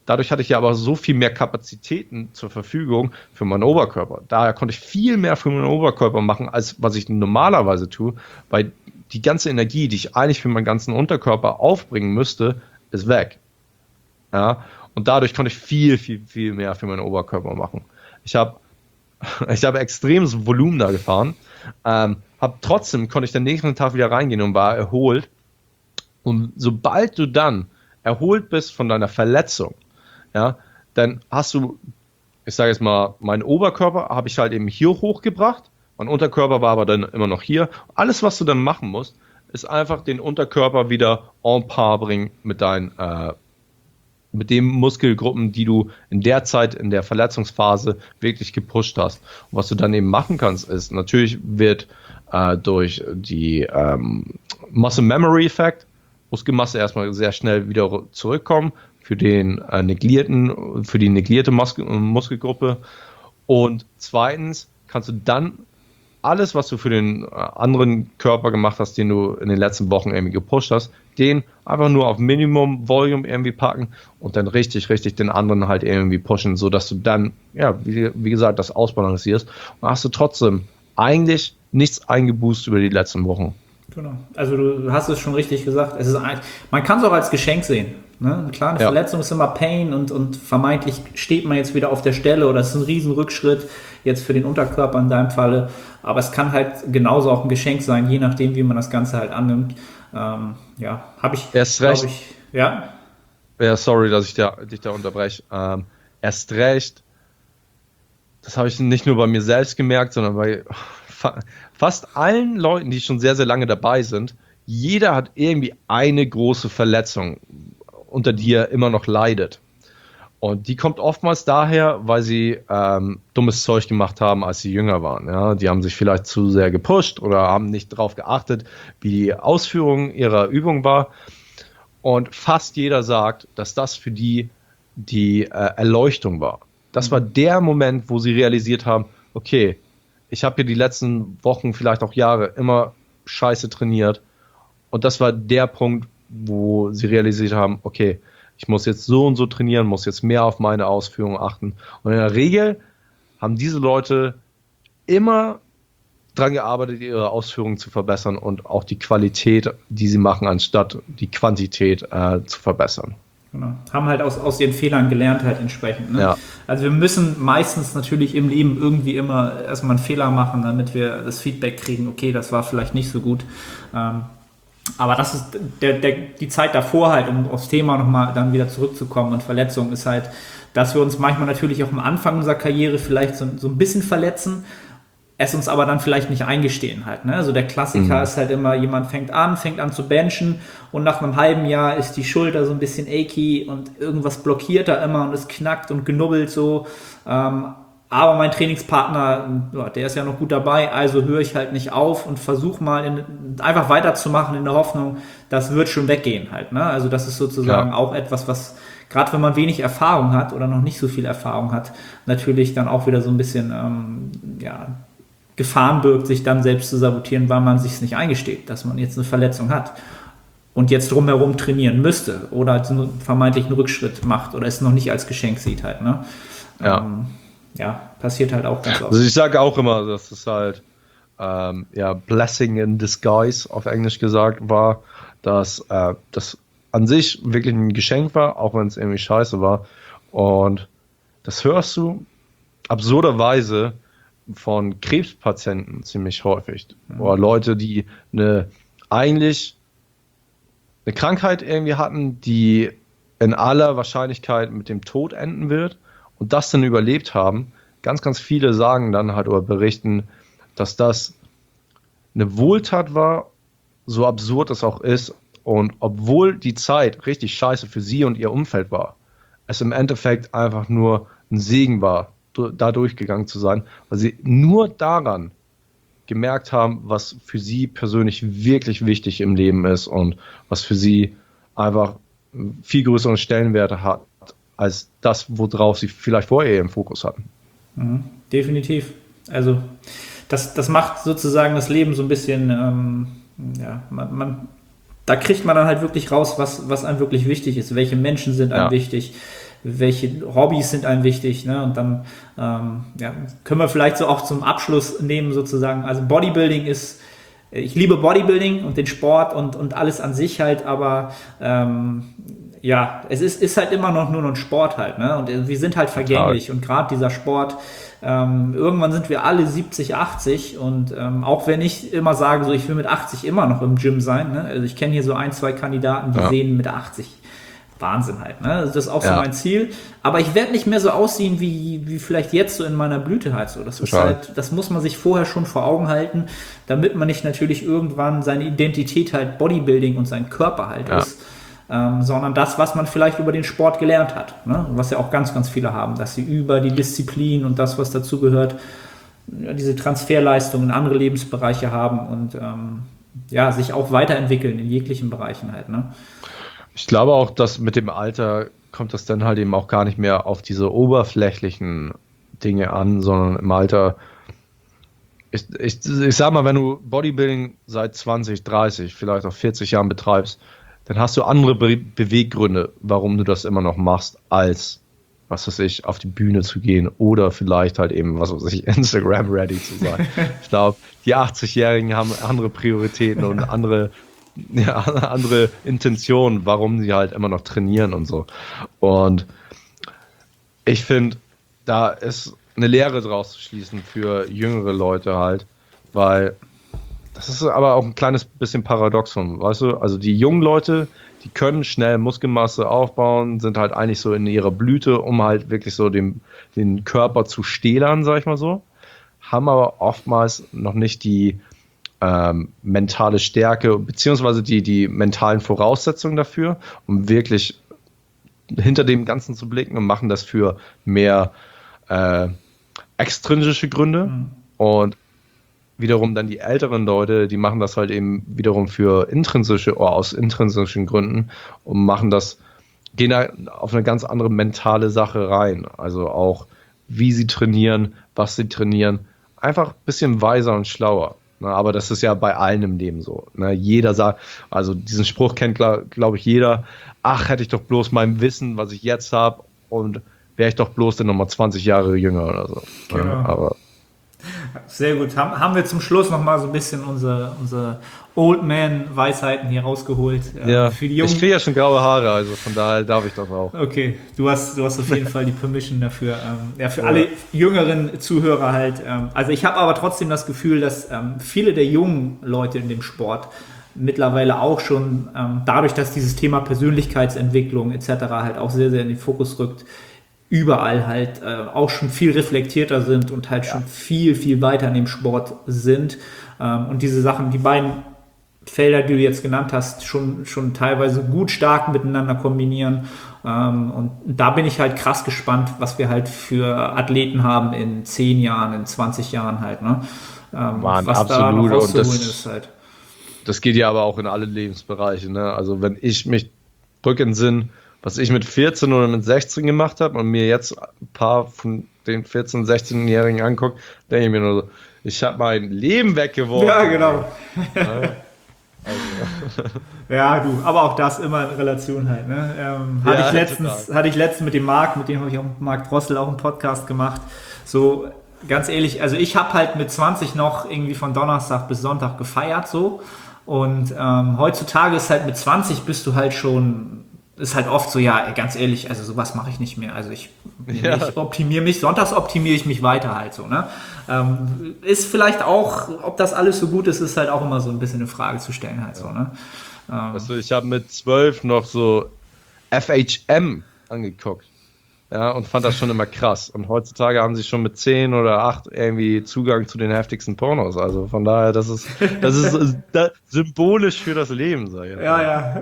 [SPEAKER 2] dadurch hatte ich ja aber so viel mehr Kapazitäten zur Verfügung für meinen Oberkörper. Daher konnte ich viel mehr für meinen Oberkörper machen, als was ich normalerweise tue, weil die ganze Energie, die ich eigentlich für meinen ganzen Unterkörper aufbringen müsste, ist weg. Ja, und dadurch konnte ich viel, viel, viel mehr für meinen Oberkörper machen. Ich habe ich habe extremes Volumen da gefahren, ähm, hab trotzdem konnte ich den nächsten Tag wieder reingehen und war erholt. Und sobald du dann erholt bist von deiner Verletzung, ja, dann hast du, ich sage jetzt mal, meinen Oberkörper habe ich halt eben hier hochgebracht, mein Unterkörper war aber dann immer noch hier. Alles, was du dann machen musst, ist einfach den Unterkörper wieder en par bringen mit deinen äh, mit den Muskelgruppen, die du in der Zeit, in der Verletzungsphase wirklich gepusht hast. Und was du dann eben machen kannst, ist, natürlich wird äh, durch die ähm, Muscle Memory Effect Muskelmasse erstmal sehr schnell wieder zurückkommen für den äh, neglierten, für die neglierte Mus- Muskelgruppe. Und zweitens kannst du dann alles, was du für den äh, anderen Körper gemacht hast, den du in den letzten Wochen irgendwie gepusht hast, den einfach nur auf Minimum Volume irgendwie packen und dann richtig, richtig den anderen halt irgendwie pushen, sodass du dann, ja, wie, wie gesagt, das ausbalancierst und hast du trotzdem eigentlich nichts eingeboost über die letzten Wochen.
[SPEAKER 3] Genau. Also du hast es schon richtig gesagt. Es ist ein, man kann es auch als Geschenk sehen. Ne? Klar, eine ja. Verletzung ist immer Pain und, und vermeintlich steht man jetzt wieder auf der Stelle oder es ist ein riesen Rückschritt jetzt für den Unterkörper in deinem Falle. Aber es kann halt genauso auch ein Geschenk sein, je nachdem, wie man das Ganze halt annimmt. Ähm, ja, habe ich,
[SPEAKER 2] erst recht.
[SPEAKER 3] Ich, ja.
[SPEAKER 2] Ja, sorry, dass ich da, dich da unterbreche. Ähm, erst recht, das habe ich nicht nur bei mir selbst gemerkt, sondern bei fa- fast allen Leuten, die schon sehr, sehr lange dabei sind. Jeder hat irgendwie eine große Verletzung, unter die er immer noch leidet. Und die kommt oftmals daher, weil sie ähm, dummes Zeug gemacht haben, als sie jünger waren. Ja? Die haben sich vielleicht zu sehr gepusht oder haben nicht darauf geachtet, wie die Ausführung ihrer Übung war. Und fast jeder sagt, dass das für die die äh, Erleuchtung war. Das war der Moment, wo sie realisiert haben, okay, ich habe hier die letzten Wochen, vielleicht auch Jahre, immer scheiße trainiert. Und das war der Punkt, wo sie realisiert haben, okay, ich muss jetzt so und so trainieren, muss jetzt mehr auf meine Ausführungen achten. Und in der Regel haben diese Leute immer dran gearbeitet, ihre Ausführungen zu verbessern und auch die Qualität, die sie machen, anstatt die Quantität äh, zu verbessern.
[SPEAKER 3] Genau. Haben halt aus, aus ihren Fehlern gelernt halt entsprechend. Ne?
[SPEAKER 2] Ja.
[SPEAKER 3] Also wir müssen meistens natürlich im Leben irgendwie immer erstmal einen Fehler machen, damit wir das Feedback kriegen, okay, das war vielleicht nicht so gut. Ähm, Aber das ist der, der, die Zeit davor halt, um aufs Thema nochmal dann wieder zurückzukommen und Verletzungen, ist halt, dass wir uns manchmal natürlich auch am Anfang unserer Karriere vielleicht so, so ein bisschen verletzen, es uns aber dann vielleicht nicht eingestehen halt. Ne? Also der Klassiker mhm. ist halt immer, jemand fängt an, fängt an zu benchen und nach einem halben Jahr ist die Schulter so ein bisschen achy und irgendwas blockiert da immer und es knackt und genubbelt so. Ähm, Aber mein Trainingspartner, ja, der ist ja noch gut dabei, also höre ich halt nicht auf und versuche mal in, einfach weiterzumachen in der Hoffnung, das wird schon weggehen halt. Ne? Also das ist sozusagen ja. auch etwas, was, gerade wenn man wenig Erfahrung hat oder noch nicht so viel Erfahrung hat, natürlich dann auch wieder so ein bisschen ähm, ja, Gefahren birgt, sich dann selbst zu sabotieren, weil man sich es nicht eingesteht, dass man jetzt eine Verletzung hat und jetzt drumherum trainieren müsste oder vermeintlich einen Rückschritt macht oder es noch nicht als Geschenk sieht halt. Ne?
[SPEAKER 2] Ja.
[SPEAKER 3] Ähm, Ja, passiert halt auch ganz oft.
[SPEAKER 2] Also ich sage auch immer, dass es halt ähm, ja, Blessing in Disguise auf Englisch gesagt war, dass äh, das an sich wirklich ein Geschenk war, auch wenn es irgendwie scheiße war. Und das hörst du absurderweise von Krebspatienten ziemlich häufig. Mhm. Oder Leute, die eine eigentlich eine Krankheit irgendwie hatten, die in aller Wahrscheinlichkeit mit dem Tod enden wird. Und das dann überlebt haben, ganz, ganz viele sagen dann halt oder berichten, dass das eine Wohltat war, so absurd es auch ist. Und obwohl die Zeit richtig scheiße für sie und ihr Umfeld war, es im Endeffekt einfach nur ein Segen war, da durchgegangen zu sein, weil sie nur daran gemerkt haben, was für sie persönlich wirklich wichtig im Leben ist und was für sie einfach viel größere Stellenwerte hat, als das, worauf sie vielleicht vorher im Fokus hatten.
[SPEAKER 3] Mhm, definitiv. Also das, das macht sozusagen das Leben so ein bisschen, ähm, ja, man, man, da kriegt man dann halt wirklich raus, was, was einem wirklich wichtig ist, welche Menschen sind einem ja. wichtig, welche Hobbys sind einem wichtig, ne? Und dann ähm, ja, können wir vielleicht so auch zum Abschluss nehmen sozusagen, also Bodybuilding ist, ich liebe Bodybuilding und den Sport und, und alles an sich halt, aber ähm, ja, es ist, ist halt immer noch nur ein Sport halt, ne? Und wir sind halt vergänglich und gerade dieser Sport, ähm, irgendwann sind wir alle siebzig, achtzig und ähm, auch wenn ich immer sage, so ich will mit achtzig immer noch im Gym sein, ne? Also ich kenne hier so ein, zwei Kandidaten, die ja. sehen mit achtzig Wahnsinn halt, ne? Also das ist auch so ja. mein Ziel. Aber ich werde nicht mehr so aussehen wie, wie vielleicht jetzt so in meiner Blüte halt so. Das ist halt, das muss man sich vorher schon vor Augen halten, damit man nicht natürlich irgendwann seine Identität halt Bodybuilding und sein Körper halt ja. ist, ähm, sondern das, was man vielleicht über den Sport gelernt hat, ne? Was ja auch ganz, ganz viele haben, dass sie über die Disziplin und das, was dazu gehört, ja, diese Transferleistungen in andere Lebensbereiche haben und ähm, ja, sich auch weiterentwickeln in jeglichen Bereichen halt, ne?
[SPEAKER 2] Ich glaube auch, dass mit dem Alter kommt das dann halt eben auch gar nicht mehr auf diese oberflächlichen Dinge an, sondern im Alter, ich, ich, ich sag mal, wenn du Bodybuilding seit zwanzig, dreißig, vielleicht auch vierzig Jahren betreibst, dann hast du andere Be- Beweggründe, warum du das immer noch machst, als, was weiß ich, auf die Bühne zu gehen oder vielleicht halt eben, was weiß ich, Instagram-ready zu sein. Ich glaube, die achtzigjährigen haben andere Prioritäten und andere Ja, andere Intentionen, warum sie halt immer noch trainieren und so. Und ich finde, da ist eine Lehre draus zu schließen für jüngere Leute halt, weil das ist aber auch ein kleines bisschen Paradoxon, weißt du? Also die jungen Leute, die können schnell Muskelmasse aufbauen, sind halt eigentlich so in ihrer Blüte, um halt wirklich so den, den Körper zu stählern, sag ich mal so, haben aber oftmals noch nicht die Ähm, mentale Stärke, beziehungsweise die, die mentalen Voraussetzungen dafür, um wirklich hinter dem Ganzen zu blicken und machen das für mehr äh, extrinsische Gründe mhm. und wiederum dann die älteren Leute, die machen das halt eben wiederum für intrinsische oder aus intrinsischen Gründen und machen das, gehen da auf eine ganz andere mentale Sache rein, also auch wie sie trainieren, was sie trainieren, einfach ein bisschen weiser und schlauer. Na, aber das ist ja bei allen im Leben so. Ne? Jeder sagt, also diesen Spruch kennt, glaube glaub ich, jeder. Ach, hätte ich doch bloß mein Wissen, was ich jetzt habe, und wäre ich doch bloß dann nochmal zwanzig Jahre jünger oder so. Genau. Ne? Aber
[SPEAKER 3] sehr gut. Haben, haben wir zum Schluss nochmal so ein bisschen unsere, unsere Old Man-Weisheiten hier rausgeholt.
[SPEAKER 2] Ja, für die Jungen. Ich kriege ja schon graue Haare, also von daher darf ich das auch.
[SPEAKER 3] Okay, du hast, du hast auf jeden Fall die Permission dafür. Ähm, ja, für ja. alle jüngeren Zuhörer halt. Ähm, also ich habe aber trotzdem das Gefühl, dass ähm, viele der jungen Leute in dem Sport mittlerweile auch schon, ähm, dadurch, dass dieses Thema Persönlichkeitsentwicklung et cetera halt auch sehr, sehr in den Fokus rückt, überall halt äh, auch schon viel reflektierter sind und halt ja. schon viel, viel weiter in dem Sport sind. Ähm, und diese Sachen, die beiden Felder, die du jetzt genannt hast, schon, schon teilweise gut stark miteinander kombinieren. Ähm, und da bin ich halt krass gespannt, was wir halt für Athleten haben in zehn Jahren, in zwanzig Jahren halt. Ne? Ähm,
[SPEAKER 2] Mann,
[SPEAKER 3] was
[SPEAKER 2] absolut.
[SPEAKER 3] da noch rauszuholen
[SPEAKER 2] und das,
[SPEAKER 3] ist halt.
[SPEAKER 2] Das geht ja aber auch in alle Lebensbereiche. Ne? Also wenn ich mich drücke in den Sinn, was ich mit vierzehn oder mit sechzehn gemacht habe und mir jetzt ein paar von den vierzehn-, sechzehnjährigen angucke, denke ich mir nur so, ich habe mein Leben weggeworfen.
[SPEAKER 3] Ja, genau. Ja. Also. Ja, du, aber auch das immer in Relation halt. Ne? Ähm, hatte, ja, ich letztens, hatte ich letztens mit dem Marc, mit dem habe ich auch mit Marc Drossel auch einen Podcast gemacht. So, ganz ehrlich, also ich habe halt mit zwanzig noch irgendwie von Donnerstag bis Sonntag gefeiert so. Und ähm, heutzutage ist halt mit zwanzig bist du halt schon, ist halt oft so, ja, ganz ehrlich, also sowas mache ich nicht mehr. Also ich, ja. ich optimiere mich, sonntags optimiere ich mich weiter halt so, ne? Ähm, ist vielleicht auch, ob das alles so gut ist, ist halt auch immer so ein bisschen eine Frage zu stellen halt so, ne? Ähm,
[SPEAKER 2] weißt du, ich habe mit zwölf noch so F H M angeguckt, ja, und fand das schon immer krass. Und heutzutage haben sie schon mit zehn oder acht irgendwie Zugang zu den heftigsten Pornos. Also von daher, das ist, das ist das symbolisch für das Leben, sag ich.
[SPEAKER 3] Ja, ja.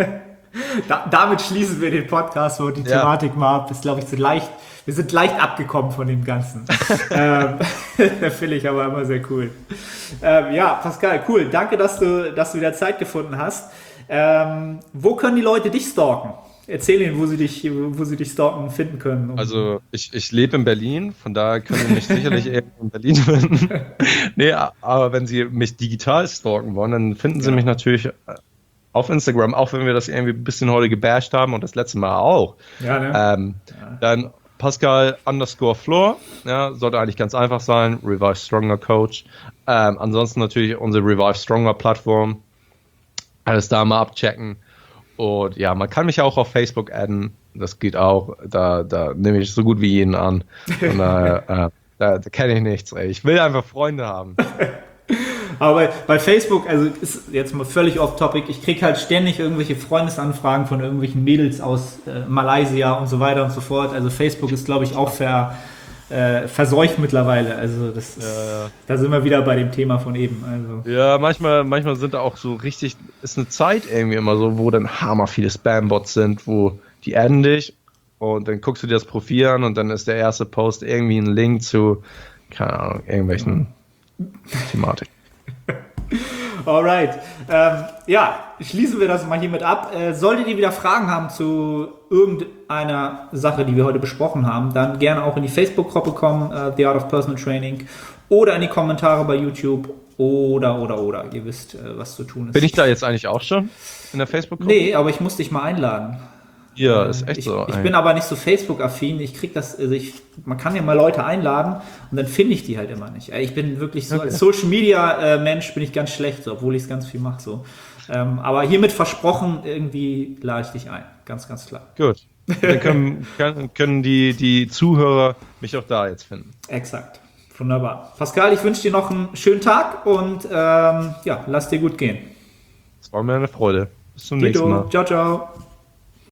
[SPEAKER 3] Da, damit schließen wir den Podcast, wo die ja. Thematik mal ab. Ist, glaube ich, so leicht. Wir sind leicht abgekommen von dem Ganzen. ähm, finde ich aber immer sehr cool. Ähm, ja, Pascal, cool. Danke, dass du, dass du wieder Zeit gefunden hast. Ähm, wo können die Leute dich stalken? Erzähl ihnen, wo sie dich, wo sie dich stalken finden können.
[SPEAKER 2] Also ich, ich lebe in Berlin, von daher können sie mich sicherlich eher in Berlin finden. Nee, aber wenn sie mich digital stalken wollen, dann finden sie ja. mich natürlich Auf Instagram, auch wenn wir das irgendwie ein bisschen heute gebasht haben und das letzte Mal auch.
[SPEAKER 3] Ja, ne?
[SPEAKER 2] Ähm, ja. Dann Pascal underscore Floor, ja, sollte eigentlich ganz einfach sein. Revive Stronger Coach. Ähm, ansonsten natürlich unsere Revive Stronger Plattform. Alles da mal abchecken. Und ja, man kann mich auch auf Facebook adden. Das geht auch. Da, da nehme ich so gut wie jeden an. Und da, äh, da, da kenne ich nichts. Ey. Ich will einfach Freunde haben.
[SPEAKER 3] Aber bei, bei Facebook, also ist jetzt mal völlig off-topic, ich kriege halt ständig irgendwelche Freundesanfragen von irgendwelchen Mädels aus äh, Malaysia und so weiter und so fort. Also Facebook ist, glaube ich, auch ver, äh, verseucht mittlerweile. Also das ist, ja, ja. Da sind wir wieder bei dem Thema von eben. Also.
[SPEAKER 2] Ja, manchmal, manchmal sind da auch so richtig, ist eine Zeit irgendwie immer so, wo dann hammer viele Spam-Bots sind, wo die adden dich und dann guckst du dir das Profil an und dann ist der erste Post irgendwie ein Link zu, keine Ahnung, irgendwelchen ja. Thematiken.
[SPEAKER 3] Alright. Ähm, ja, schließen wir das mal hiermit ab. Äh, solltet ihr wieder Fragen haben zu irgendeiner Sache, die wir heute besprochen haben, dann gerne auch in die Facebook-Gruppe kommen, äh, The Art of Personal Training, oder in die Kommentare bei YouTube oder, oder, oder. Ihr wisst, äh, was zu tun ist.
[SPEAKER 2] Bin ich da jetzt eigentlich auch schon in der Facebook-Gruppe?
[SPEAKER 3] Nee, aber ich muss dich mal einladen.
[SPEAKER 2] Ja, ist echt
[SPEAKER 3] ich,
[SPEAKER 2] so.
[SPEAKER 3] Ich bin aber nicht so Facebook-affin. Ich krieg das, also ich, man kann ja mal Leute einladen und dann finde ich die halt immer nicht. Ich bin wirklich so, okay. Als Social-Media-Mensch bin ich ganz schlecht, so, obwohl ich es ganz viel mache. So. Ähm, aber hiermit versprochen, irgendwie lade ich dich ein. Ganz, ganz klar.
[SPEAKER 2] Gut. Dann können, können die, die Zuhörer mich auch da jetzt finden.
[SPEAKER 3] Exakt. Wunderbar. Pascal, ich wünsche dir noch einen schönen Tag und ähm, ja, lass dir gut gehen.
[SPEAKER 2] Es war mir eine Freude. Bis zum
[SPEAKER 3] Dito.
[SPEAKER 2] nächsten Mal.
[SPEAKER 3] Ciao, ciao.